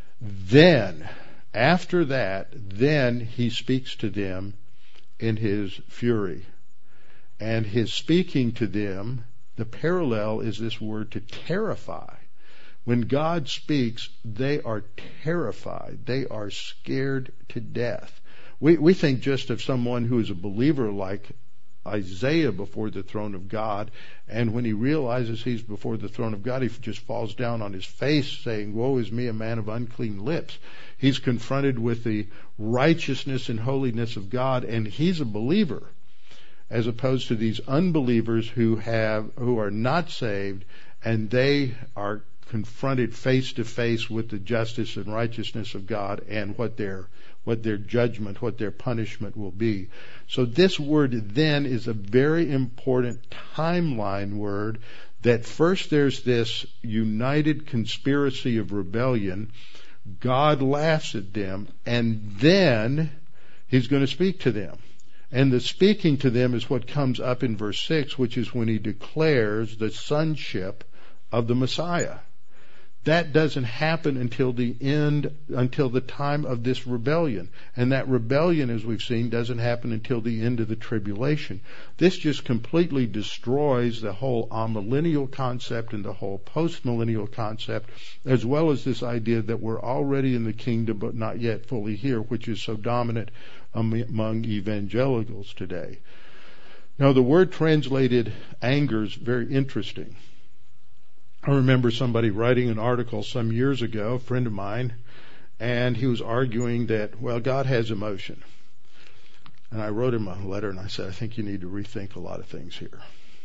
Then, after that, then he speaks to them in his fury. And his speaking to them, the parallel is this word to terrify. When God speaks, they are terrified. They are scared to death. We, we think just of someone who is a believer like Isaiah before the throne of God, and when he realizes he's before the throne of God, he just falls down on his face saying, "Woe is me, a man of unclean lips." He's confronted with the righteousness and holiness of God, and he's a believer, as opposed to these unbelievers who have who are not saved, and they are confronted face to face with the justice and righteousness of God and what their what their judgment, what their punishment will be. So this word then is a very important timeline word, that first there's this united conspiracy of rebellion. God laughs at them, and then he's going to speak to them. And the speaking to them is what comes up in verse six, which is when he declares the sonship of the Messiah. That doesn't happen until the end, until the time of this rebellion. And that rebellion, as we've seen, doesn't happen until the end of the tribulation. This just completely destroys the whole amillennial concept and the whole postmillennial concept, as well as this idea that we're already in the kingdom but not yet fully here, which is so dominant among evangelicals today. Now, the word translated anger is very interesting. I remember somebody writing an article some years ago, a friend of mine, and he was arguing that, well, God has emotion. And I wrote him a letter and I said, I think you need to rethink a lot of things here.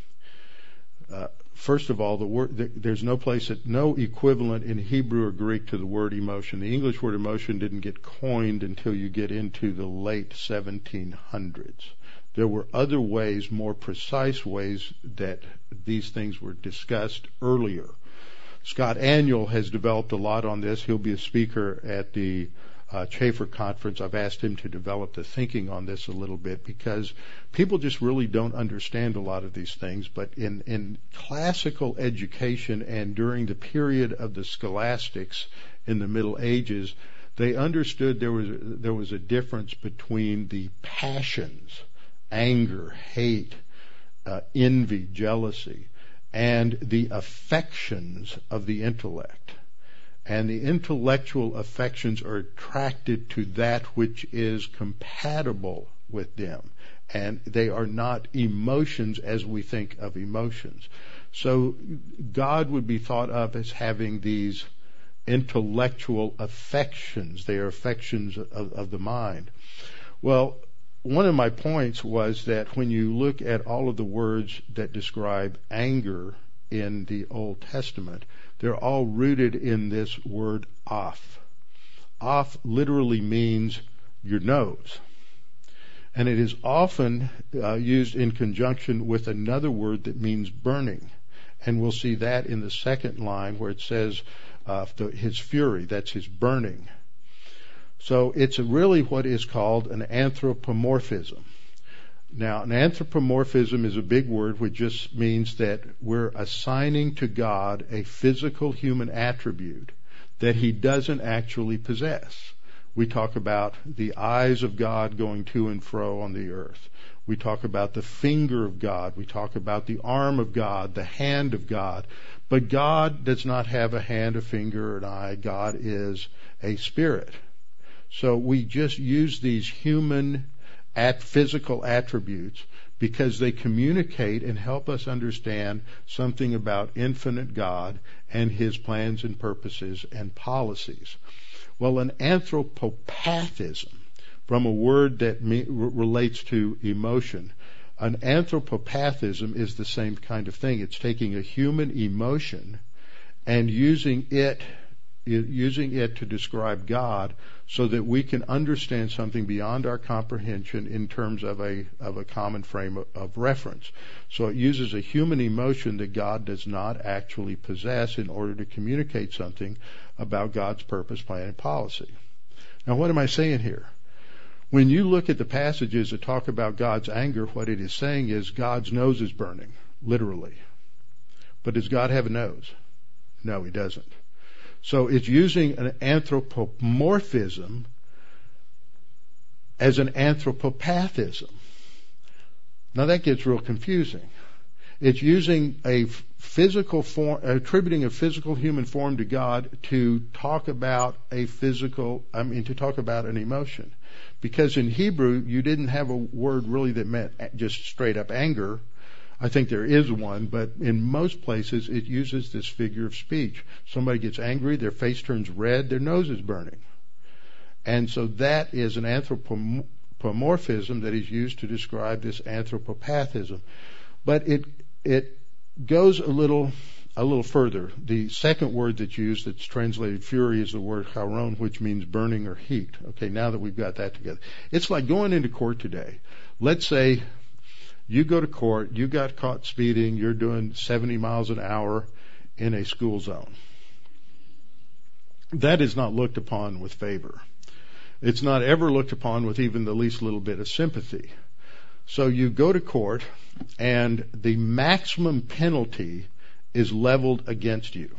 Uh, first of all, the word, the, there's no place, that, no equivalent in Hebrew or Greek to the word emotion. The English word emotion didn't get coined until you get into the late seventeen hundreds. There were other ways, more precise ways, that these things were discussed earlier. Scott Aniol has developed a lot on this. He'll be a speaker at the uh, Chafer Conference. I've asked him to develop the thinking on this a little bit, because people just really don't understand a lot of these things. But in, in classical education and during the period of the scholastics in the Middle Ages, they understood there was there was a difference between the passions, anger, hate, uh, envy, jealousy, and the affections of the intellect. And the intellectual affections are attracted to that which is compatible with them. And they are not emotions as we think of emotions. So God would be thought of as having these intellectual affections. They are affections of, of the mind. Well, one of my points was that when you look at all of the words that describe anger in the Old Testament, they're all rooted in this word "af." "Af" literally means your nose. And it is often uh, used in conjunction with another word that means burning. And we'll see that in the second line where it says uh, the, his fury, that's his burning. So it's really what is called an anthropomorphism. Now, an anthropomorphism is a big word which just means that we're assigning to God a physical human attribute that he doesn't actually possess. We talk about the eyes of God going to and fro on the earth. We talk about the finger of God. We talk about the arm of God, the hand of God. But God does not have a hand, a finger, an eye. God is a spirit. So we just use these human at physical attributes because they communicate and help us understand something about infinite God and his plans and purposes and policies. Well, an anthropopathism, from a word that me, relates to emotion, an anthropopathism is the same kind of thing. It's taking a human emotion and using it using it to describe God so that we can understand something beyond our comprehension in terms of a of a common frame of, of reference. So it uses a human emotion that God does not actually possess in order to communicate something about God's purpose, plan, and policy. Now, what am I saying here? When you look at the passages that talk about God's anger, what it is saying is God's nose is burning, literally. But does God have a nose? No, he doesn't. So it's using an anthropomorphism as an anthropopathism. Now that gets real confusing. It's using a physical form, attributing a physical human form to God to talk about a physical, I mean, to talk about an emotion. Because in Hebrew, you didn't have a word really that meant just straight up anger. I think there is one, but in most places it uses this figure of speech. Somebody gets angry, their face turns red, their nose is burning. And so that is an anthropomorphism that is used to describe this anthropopathism. But it it goes a little a little further. The second word that's used that's translated fury is the word charon, which means burning or heat. Okay, now that we've got that together. It's like going into court today. Let's say you go to court, you got caught speeding, you're doing seventy miles an hour in a school zone. That is not looked upon with favor. It's not ever looked upon with even the least little bit of sympathy. So you go to court, and the maximum penalty is leveled against you.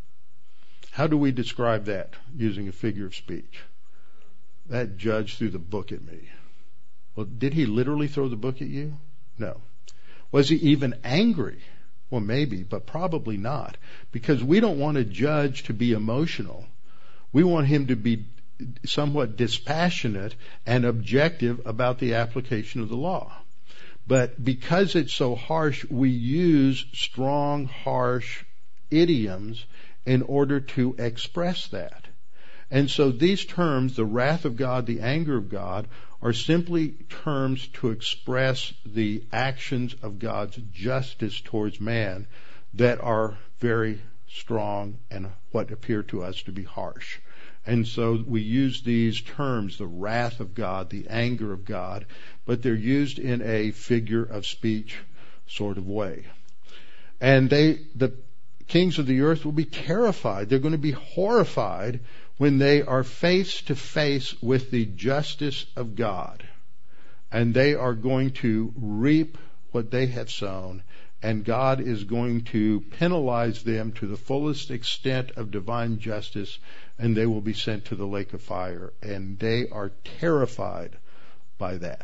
How do we describe that using a figure of speech? That judge threw the book at me. Well, did he literally throw the book at you? No. Was he even angry? Well, maybe, but probably not. Because we don't want a judge to be emotional. We want him to be somewhat dispassionate and objective about the application of the law. But because it's so harsh, we use strong, harsh idioms in order to express that. And so these terms, the wrath of God, the anger of God, are simply terms to express the actions of God's justice towards man that are very strong and what appear to us to be harsh. And so we use these terms, the wrath of God, the anger of God, but they're used in a figure of speech sort of way. And they, the kings of the earth will be terrified. They're going to be horrified when they are face to face with the justice of God. And they are going to reap what they have sown, and God is going to penalize them to the fullest extent of divine justice, and they will be sent to the lake of fire. And they are terrified by that.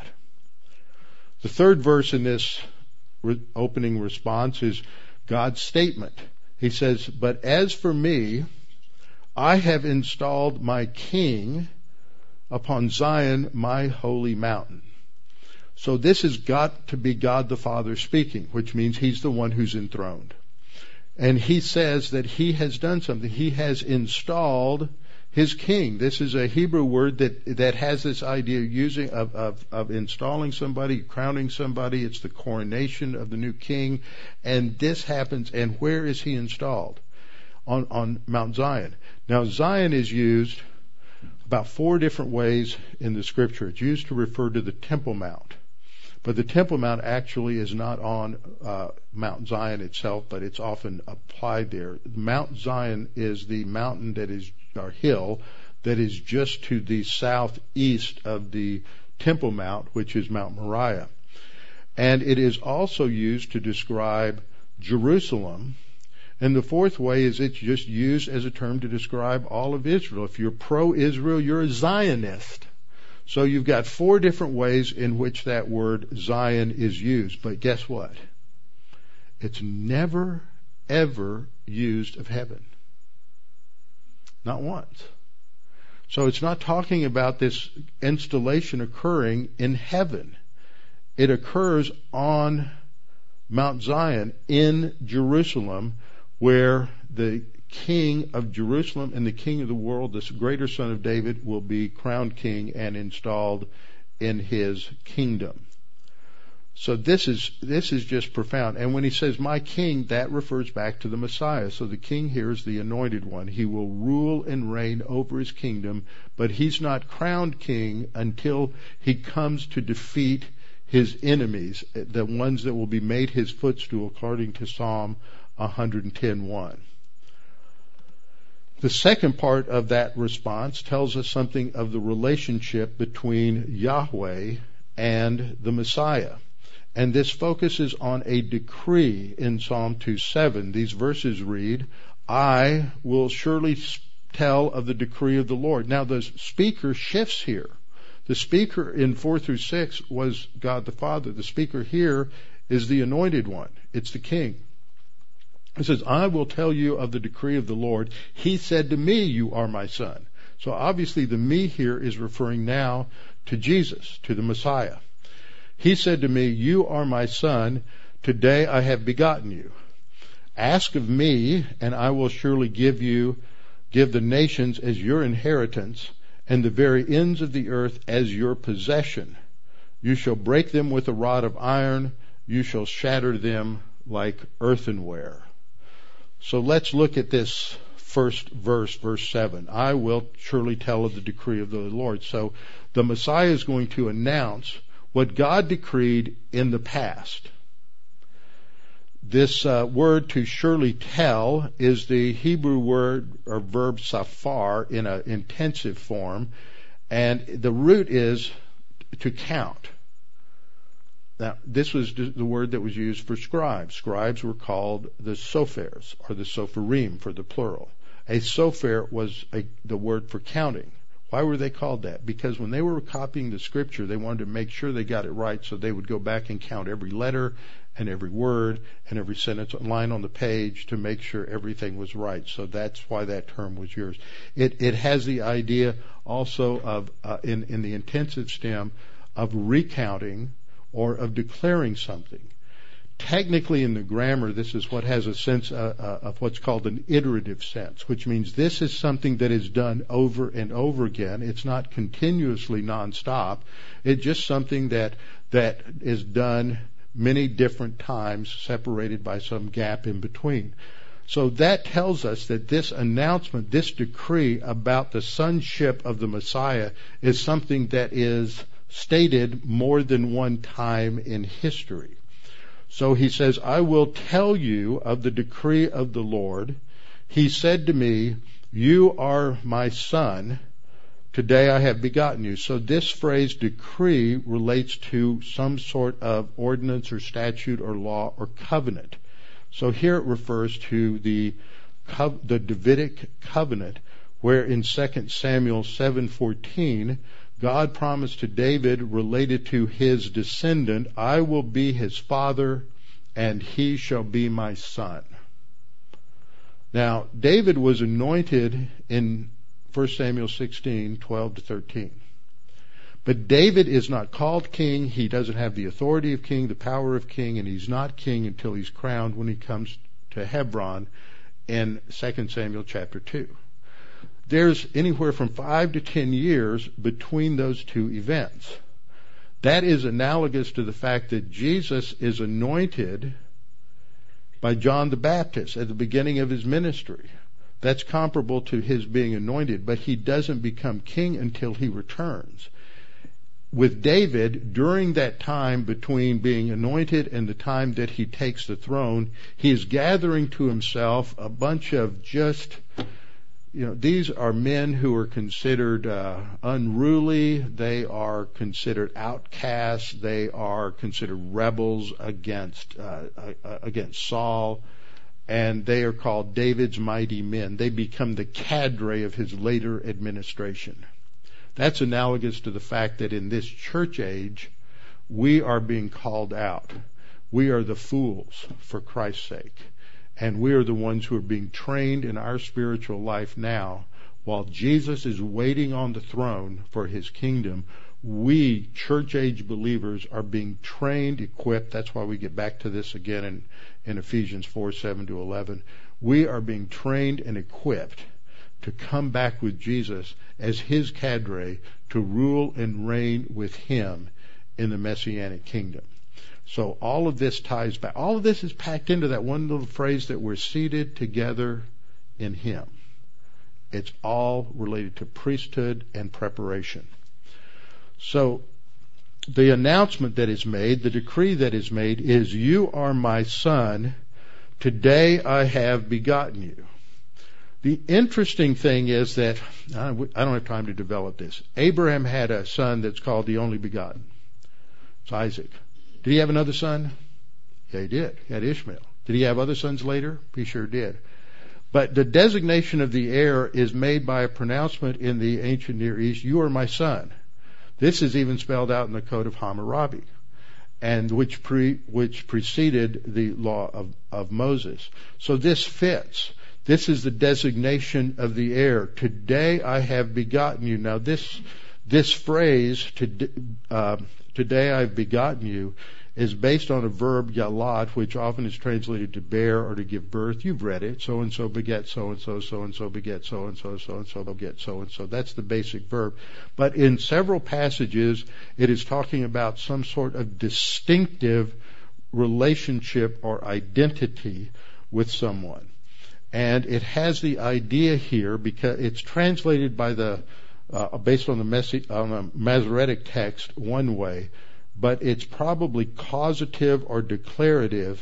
The third verse in this re- opening response is God's statement. He says, "But as for me, I have installed my king upon Zion, my holy mountain." So this has got to be God the Father speaking, which means he's the one who's enthroned. And he says that he has done something. He has installed his king. This is a Hebrew word that, that has this idea of using of, of, of installing somebody, crowning somebody. It's the coronation of the new king. And this happens. And where is he installed? On, on Mount Zion. Now, Zion is used about four different ways in the scripture. It's used to refer to the Temple Mount. But the Temple Mount actually is not on uh, Mount Zion itself, but it's often applied there. Mount Zion is the mountain that is, or hill, that is just to the southeast of the Temple Mount, which is Mount Moriah. And it is also used to describe Jerusalem. And the fourth way is it's just used as a term to describe all of Israel. If you're pro-Israel, you're a Zionist. So you've got four different ways in which that word Zion is used. But guess what? It's never, ever used of heaven. Not once. So it's not talking about this installation occurring in heaven. It occurs on Mount Zion in Jerusalem, where the king of Jerusalem and the king of the world, this greater son of David, will be crowned king and installed in his kingdom. So this is this is just profound. And when he says my king, that refers back to the Messiah. So the king here is the anointed one. He will rule and reign over his kingdom, but he's not crowned king until he comes to defeat his enemies, the ones that will be made his footstool, according to Psalm one ten one. The second part of that response tells us something of the relationship between Yahweh and the Messiah. And this focuses on a decree in Psalm two seven. These verses read, I will surely tell of the decree of the Lord. Now the speaker shifts here. The speaker in four through six was God the Father. The speaker here is the anointed one. It's the king. It says, I will tell you of the decree of the Lord. He said to me, you are my son. So obviously the me here is referring now to Jesus, to the Messiah. He said to me, you are my son. Today I have begotten you. Ask of me, and I will surely give you, give the nations as your inheritance, and the very ends of the earth as your possession. You shall break them with a rod of iron. You shall shatter them like earthenware. So let's look at this first verse, verse seven. I will surely tell of the decree of the Lord. So the Messiah is going to announce what God decreed in the past. This uh, word to surely tell is the Hebrew word or verb safar in an intensive form, and the root is to count. Now, this was the word that was used for scribes. Scribes were called the sophers, or the sopharim for the plural. A sopher was a, the word for counting. Why were they called that? Because when they were copying the scripture, they wanted to make sure they got it right, so they would go back and count every letter and every word and every sentence line on the page to make sure everything was right. So that's why that term was yours. It it has the idea also of, uh, in, in the intensive stem, of recounting or of declaring something. Technically in the grammar, this is what has a sense uh, uh, of what's called an iterative sense, which means this is something that is done over and over again. It's not continuously nonstop. It's just something that that is done many different times, separated by some gap in between. So that tells us that this announcement, this decree about the sonship of the Messiah is something that is stated more than one time in history. So he says, I will tell you of the decree of the Lord. He said to me, you are my son. Today I have begotten you. So this phrase decree relates to some sort of ordinance or statute or law or covenant. So here it refers to the the Davidic covenant, where in Second Samuel seven fourteen, God promised to David, related to his descendant, I will be his father, and he shall be my son. Now, David was anointed in First Samuel sixteen, twelve to thirteen. But David is not called king. He doesn't have the authority of king, the power of king, and he's not king until he's crowned when he comes to Hebron in Second Samuel chapter two. There's anywhere from five to ten years between those two events. That is analogous to the fact that Jesus is anointed by John the Baptist at the beginning of his ministry. That's comparable to his being anointed, but he doesn't become king until he returns. With David, during that time between being anointed and the time that he takes the throne, he is gathering to himself a bunch of just, you know, these are men who are considered uh, unruly. They are considered outcasts. They are considered rebels against uh, uh, against Saul, and they are called David's mighty men. They become the cadre of his later administration. That's analogous to the fact that in this church age, we are being called out. We are the fools for Christ's sake. And we are the ones who are being trained in our spiritual life now. While Jesus is waiting on the throne for his kingdom, we, church age believers, are being trained, equipped. That's why we get back to this again in, in Ephesians four, seven to eleven. We are being trained and equipped to come back with Jesus as his cadre to rule and reign with him in the Messianic kingdom. So all of this ties back. All of this is packed into that one little phrase that we're seated together in Him. It's all related to priesthood and preparation. So the announcement that is made, the decree that is made is, you are my son, today I have begotten you. The interesting thing is that, I don't have time to develop this, Abraham had a son that's called the only begotten. It's Isaac. Did he have another son? Yeah, he did. He had Ishmael. Did he have other sons later? He sure did. But the designation of the heir is made by a pronouncement in the ancient Near East, you are my son. This is even spelled out in the Code of Hammurabi, and which pre, which preceded the law of, of Moses. So this fits. This is the designation of the heir. Today I have begotten you. Now this this phrase, to, uh, today I've begotten you, is based on a verb, yalad, which often is translated to bear or to give birth. You've read it. So-and-so beget so-and-so, so-and-so beget so-and-so, so-and-so beget so-and-so. That's the basic verb. But in several passages, it is talking about some sort of distinctive relationship or identity with someone. And it has the idea here, because it's translated by the, uh, based on the, Messi- on the Masoretic text one way, but it's probably causative or declarative,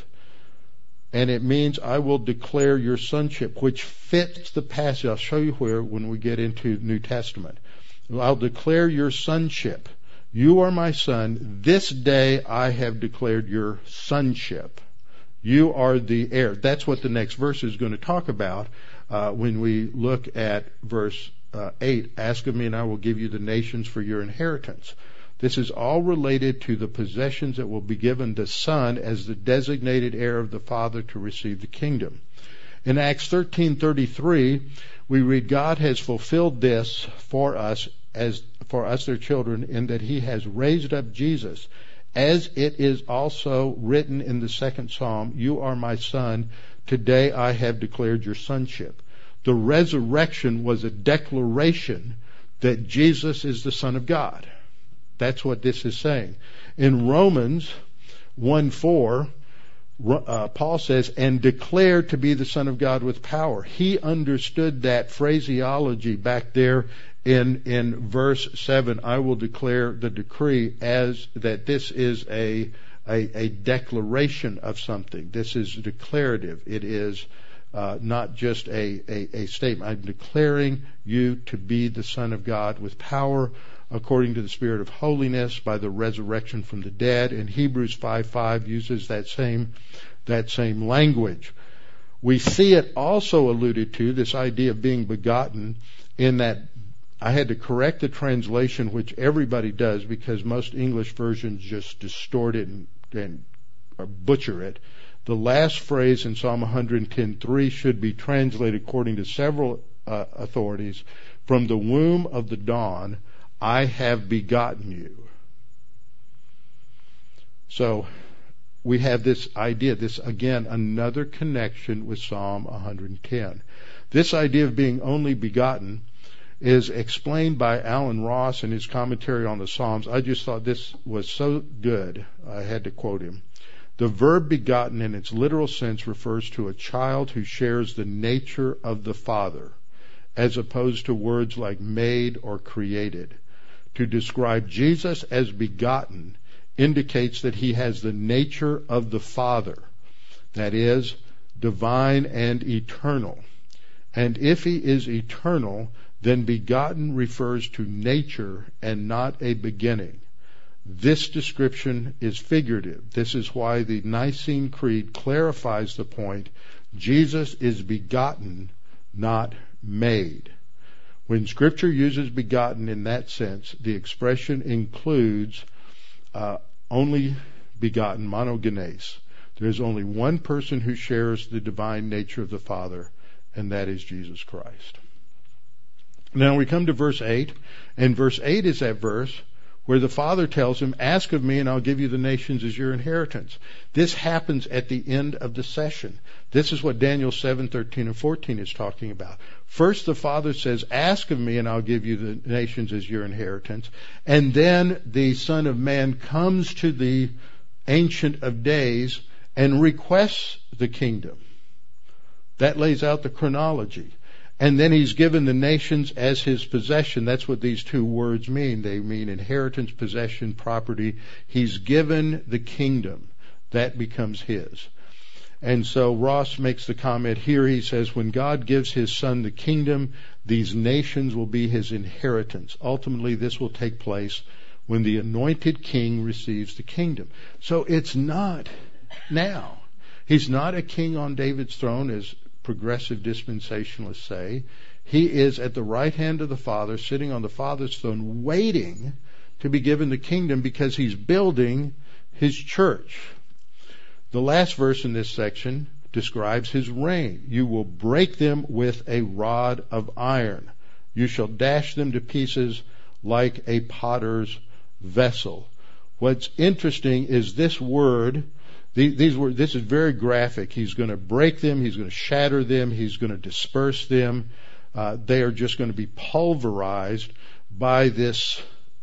and it means I will declare your sonship, which fits the passage. I'll show you where when we get into New Testament. I'll declare your sonship. You are my son. This day I have declared your sonship. You are the heir. That's what the next verse is going to talk about uh, when we look at verse uh, eight. Ask of me and I will give you the nations for your inheritance. This is all related to the possessions that will be given the Son as the designated heir of the Father to receive the kingdom. In Acts thirteen thirty-three, we read, God has fulfilled this for us, as for us their children, in that He has raised up Jesus, as it is also written in the second Psalm, you are my son, today I have declared your sonship. The resurrection was a declaration that Jesus is the Son of God. That's what this is saying. In Romans one four, uh, Paul says, and declared to be the Son of God with power. He understood that phraseology back there in, in verse seven. I will declare the decree as that this is a, a, a declaration of something. This is declarative. It is uh, not just a, a, a statement. I'm declaring you to be the Son of God with power, according to the Spirit of holiness, by the resurrection from the dead. And Hebrews five five uses that same that same language. We see it also alluded to, this idea of being begotten, in that I had to correct the translation, which everybody does because most English versions just distort it and, and or butcher it. The last phrase in Psalm one ten three should be translated, according to several uh, authorities, from the womb of the dawn I have begotten you. So we have this idea, this again, another connection with Psalm one ten. This idea of being only begotten is explained by Alan Ross in his commentary on the Psalms. I just thought this was so good, I had to quote him. The verb begotten in its literal sense refers to a child who shares the nature of the Father, as opposed to words like made or created. To describe Jesus as begotten indicates that he has the nature of the Father, that is, divine and eternal. And if he is eternal, then begotten refers to nature and not a beginning. This description is figurative. This is why the Nicene Creed clarifies the point. Jesus is begotten, not made. When Scripture uses begotten in that sense, the expression includes uh, only begotten, monogenes. There's only one person who shares the divine nature of the Father, and that is Jesus Christ. Now we come to verse eight, and verse eight is that verse where the Father tells him, ask of me and I'll give you the nations as your inheritance. This happens at the end of the session. This is what Daniel seven, thirteen and fourteen is talking about. First the Father says, ask of me and I'll give you the nations as your inheritance. And then the Son of Man comes to the Ancient of Days, and requests the kingdom. That lays out the chronology. And then he's given the nations as his possession. That's what these two words mean. They mean inheritance, possession, property. He's given the kingdom. That becomes his. And so Ross makes the comment here. He says, when God gives his son the kingdom, these nations will be his inheritance. Ultimately, this will take place when the anointed king receives the kingdom. So it's not now. He's not a king on David's throne, as progressive dispensationalists say. He is at the right hand of the Father, sitting on the Father's throne, waiting to be given the kingdom because he's building his church. The last verse in this section describes his reign. You will break them with a rod of iron. You shall dash them to pieces like a potter's vessel. What's interesting is this word. These were, this is very graphic. He's going to break them. He's going to shatter them. He's going to disperse them. Uh, they are just going to be pulverized by this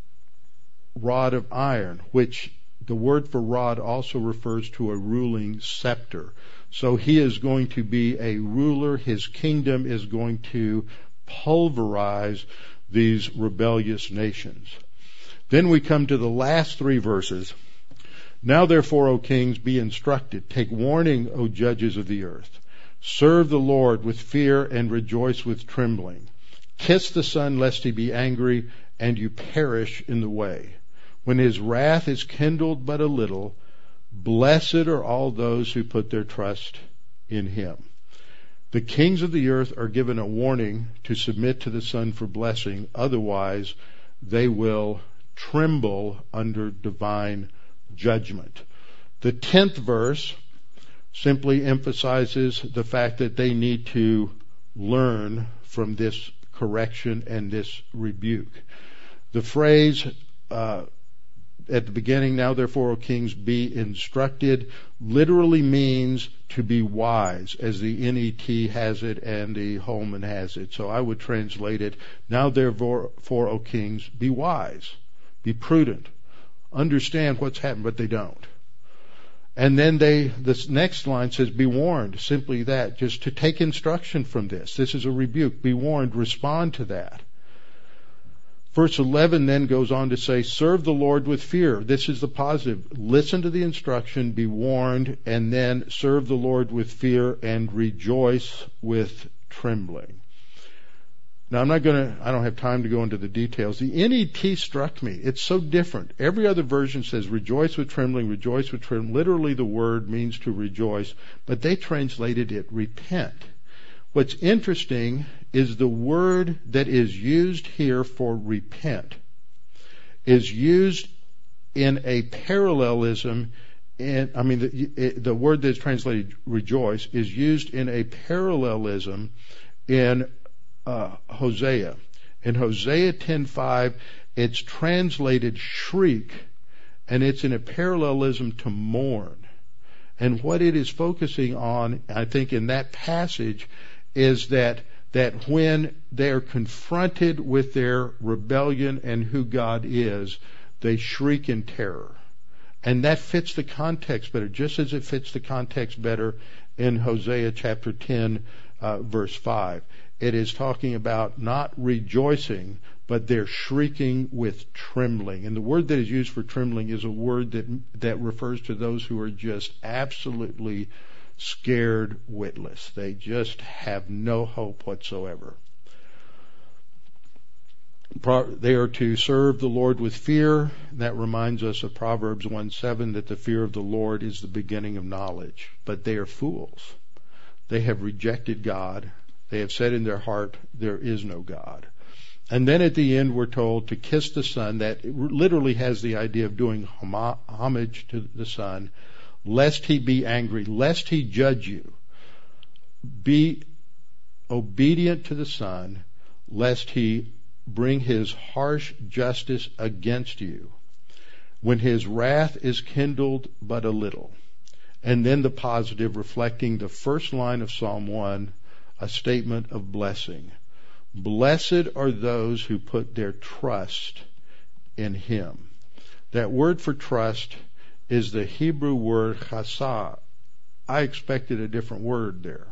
rod of iron, which the word for rod also refers to a ruling scepter. So he is going to be a ruler. His kingdom is going to pulverize these rebellious nations. Then we come to the last three verses. Now therefore, O kings, be instructed. Take warning, O judges of the earth. Serve the Lord with fear and rejoice with trembling. Kiss the Son, lest he be angry, and you perish in the way. When his wrath is kindled but a little, blessed are all those who put their trust in him. The kings of the earth are given a warning to submit to the Son for blessing. Otherwise, they will tremble under divine judgment. The tenth verse simply emphasizes the fact that they need to learn from this correction and this rebuke. The phrase uh, at the beginning, now therefore, O kings, be instructed, literally means to be wise, as the N E T has it and the Holman has it. So I would translate it, now therefore, O kings, be wise, be prudent, understand what's happened, but they don't. And then they, this next line says, be warned. Simply that, just to take instruction from this. This is a rebuke. Be warned, respond to that. Verse eleven then goes on to say, serve the Lord with fear. This is the positive. Listen to the instruction, be warned, and then serve the Lord with fear and rejoice with trembling. Now, I'm not going to, I don't have time to go into the details. The N E T struck me. It's so different. Every other version says rejoice with trembling, rejoice with trembling. Literally the word means to rejoice, but they translated it repent. What's interesting is the word that is used here for repent is used in a parallelism. In, I mean, the, the word that's translated rejoice is used in a parallelism in Uh, Hosea. In Hosea ten five, it's translated shriek, and it's in a parallelism to mourn. And what it is focusing on, I think, in that passage, is that that when they're confronted with their rebellion and who God is, they shriek in terror. And that fits the context better, just as it fits the context better in Hosea chapter ten, uh, verse five. It is talking about not rejoicing, but they're shrieking with trembling. And the word that is used for trembling is a word that that refers to those who are just absolutely scared witless. They just have no hope whatsoever. They are to serve the Lord with fear. That reminds us of Proverbs one seven, that the fear of the Lord is the beginning of knowledge. But they are fools. They have rejected God. They have said in their heart, there is no God. And then at the end, we're told to kiss the Son. That literally has the idea of doing homage to the Son, lest he be angry, lest he judge you. Be obedient to the Son, lest he bring his harsh justice against you, when his wrath is kindled but a little. And then the positive, reflecting the first line of Psalm one, a statement of blessing. Blessed are those who put their trust in him. That word for trust is the Hebrew word chasah. I expected a different word there.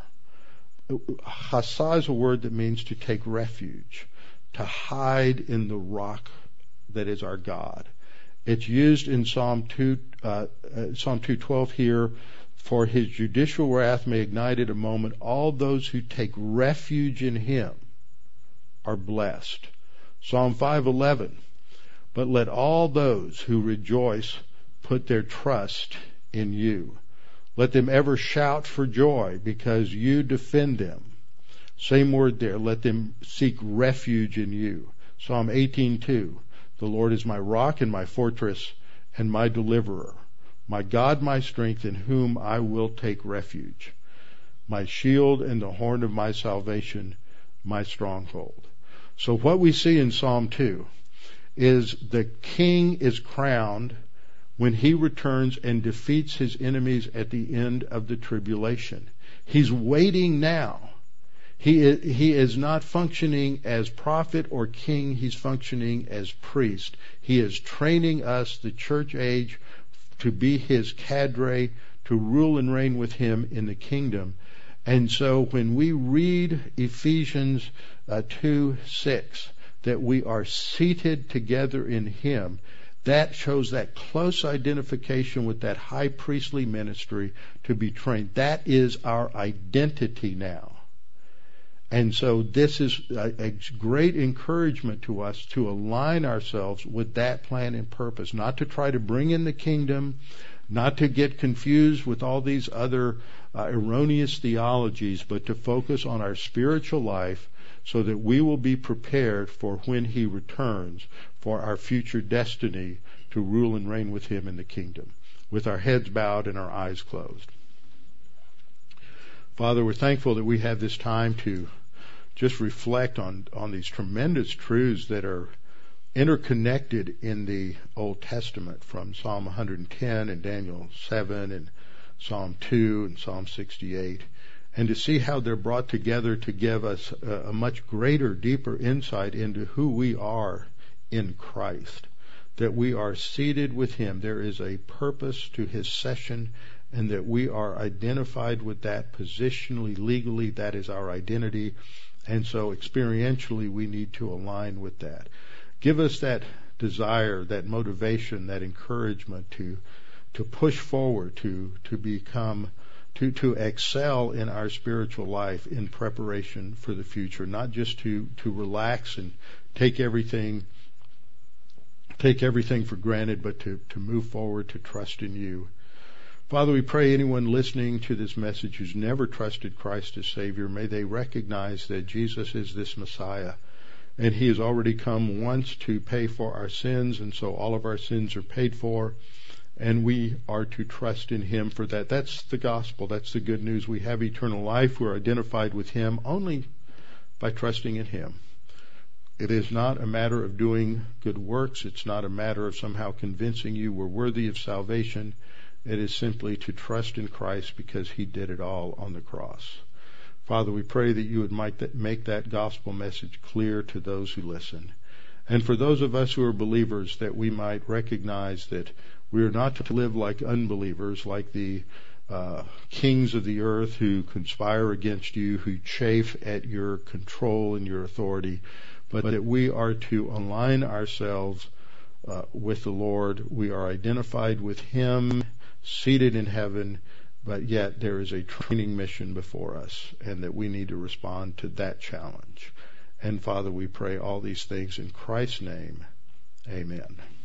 Chasah is a word that means to take refuge, to hide in the rock that is our God. It's used in Psalm two, uh, uh, Psalm two twelve here. For his judicial wrath may ignite at a moment. All those who take refuge in him are blessed. Psalm five eleven. But let all those who rejoice put their trust in you. Let them ever shout for joy because you defend them. Same word there. Let them seek refuge in you. Psalm eighteen two. The Lord is my rock and my fortress and my deliverer. My God, my strength, in whom I will take refuge. My shield and the horn of my salvation, my stronghold. So what we see in Psalm two is the king is crowned when he returns and defeats his enemies at the end of the tribulation. He's waiting now. He is, he is not functioning as prophet or king. He's functioning as priest. He is training us, the church age, to be his cadre, to rule and reign with him in the kingdom. And so when we read Ephesians uh, two six, that we are seated together in him, that shows that close identification with that high priestly ministry to be trained. That is our identity now. And so this is a, a great encouragement to us to align ourselves with that plan and purpose, not to try to bring in the kingdom, not to get confused with all these other uh, erroneous theologies, but to focus on our spiritual life so that we will be prepared for when he returns, for our future destiny to rule and reign with him in the kingdom, with our heads bowed and our eyes closed. Father, we're thankful that we have this time to just reflect on, on these tremendous truths that are interconnected in the Old Testament, from Psalm one hundred ten and Daniel seven and Psalm two and Psalm sixty-eight, and to see how they're brought together to give us a, a much greater, deeper insight into who we are in Christ, that we are seated with him. There is a purpose to his session, and that we are identified with that positionally, legally. That is our identity. And so experientially, we need to align with that. Give us that desire, that motivation, that encouragement to to push forward, to to become, to to excel in our spiritual life in preparation for the future, not just to to relax and take everything take everything for granted, but to to move forward, to trust in you. Father, we pray anyone listening to this message who's never trusted Christ as Savior, may they recognize that Jesus is this Messiah, and he has already come once to pay for our sins, and so all of our sins are paid for, and we are to trust in him for that. That's the gospel. That's the good news. We have eternal life. We're identified with him only by trusting in him. It is not a matter of doing good works. It's not a matter of somehow convincing you we're worthy of salvation. It is simply to trust in Christ because he did it all on the cross. Father, we pray that you would make that gospel message clear to those who listen. And for those of us who are believers, that we might recognize that we are not to live like unbelievers, like the uh, kings of the earth who conspire against you, who chafe at your control and your authority, but that we are to align ourselves uh, with the Lord. We are identified with him, seated in heaven, but yet there is a training mission before us, and that we need to respond to that challenge. And Father, we pray all these things in Christ's name. Amen.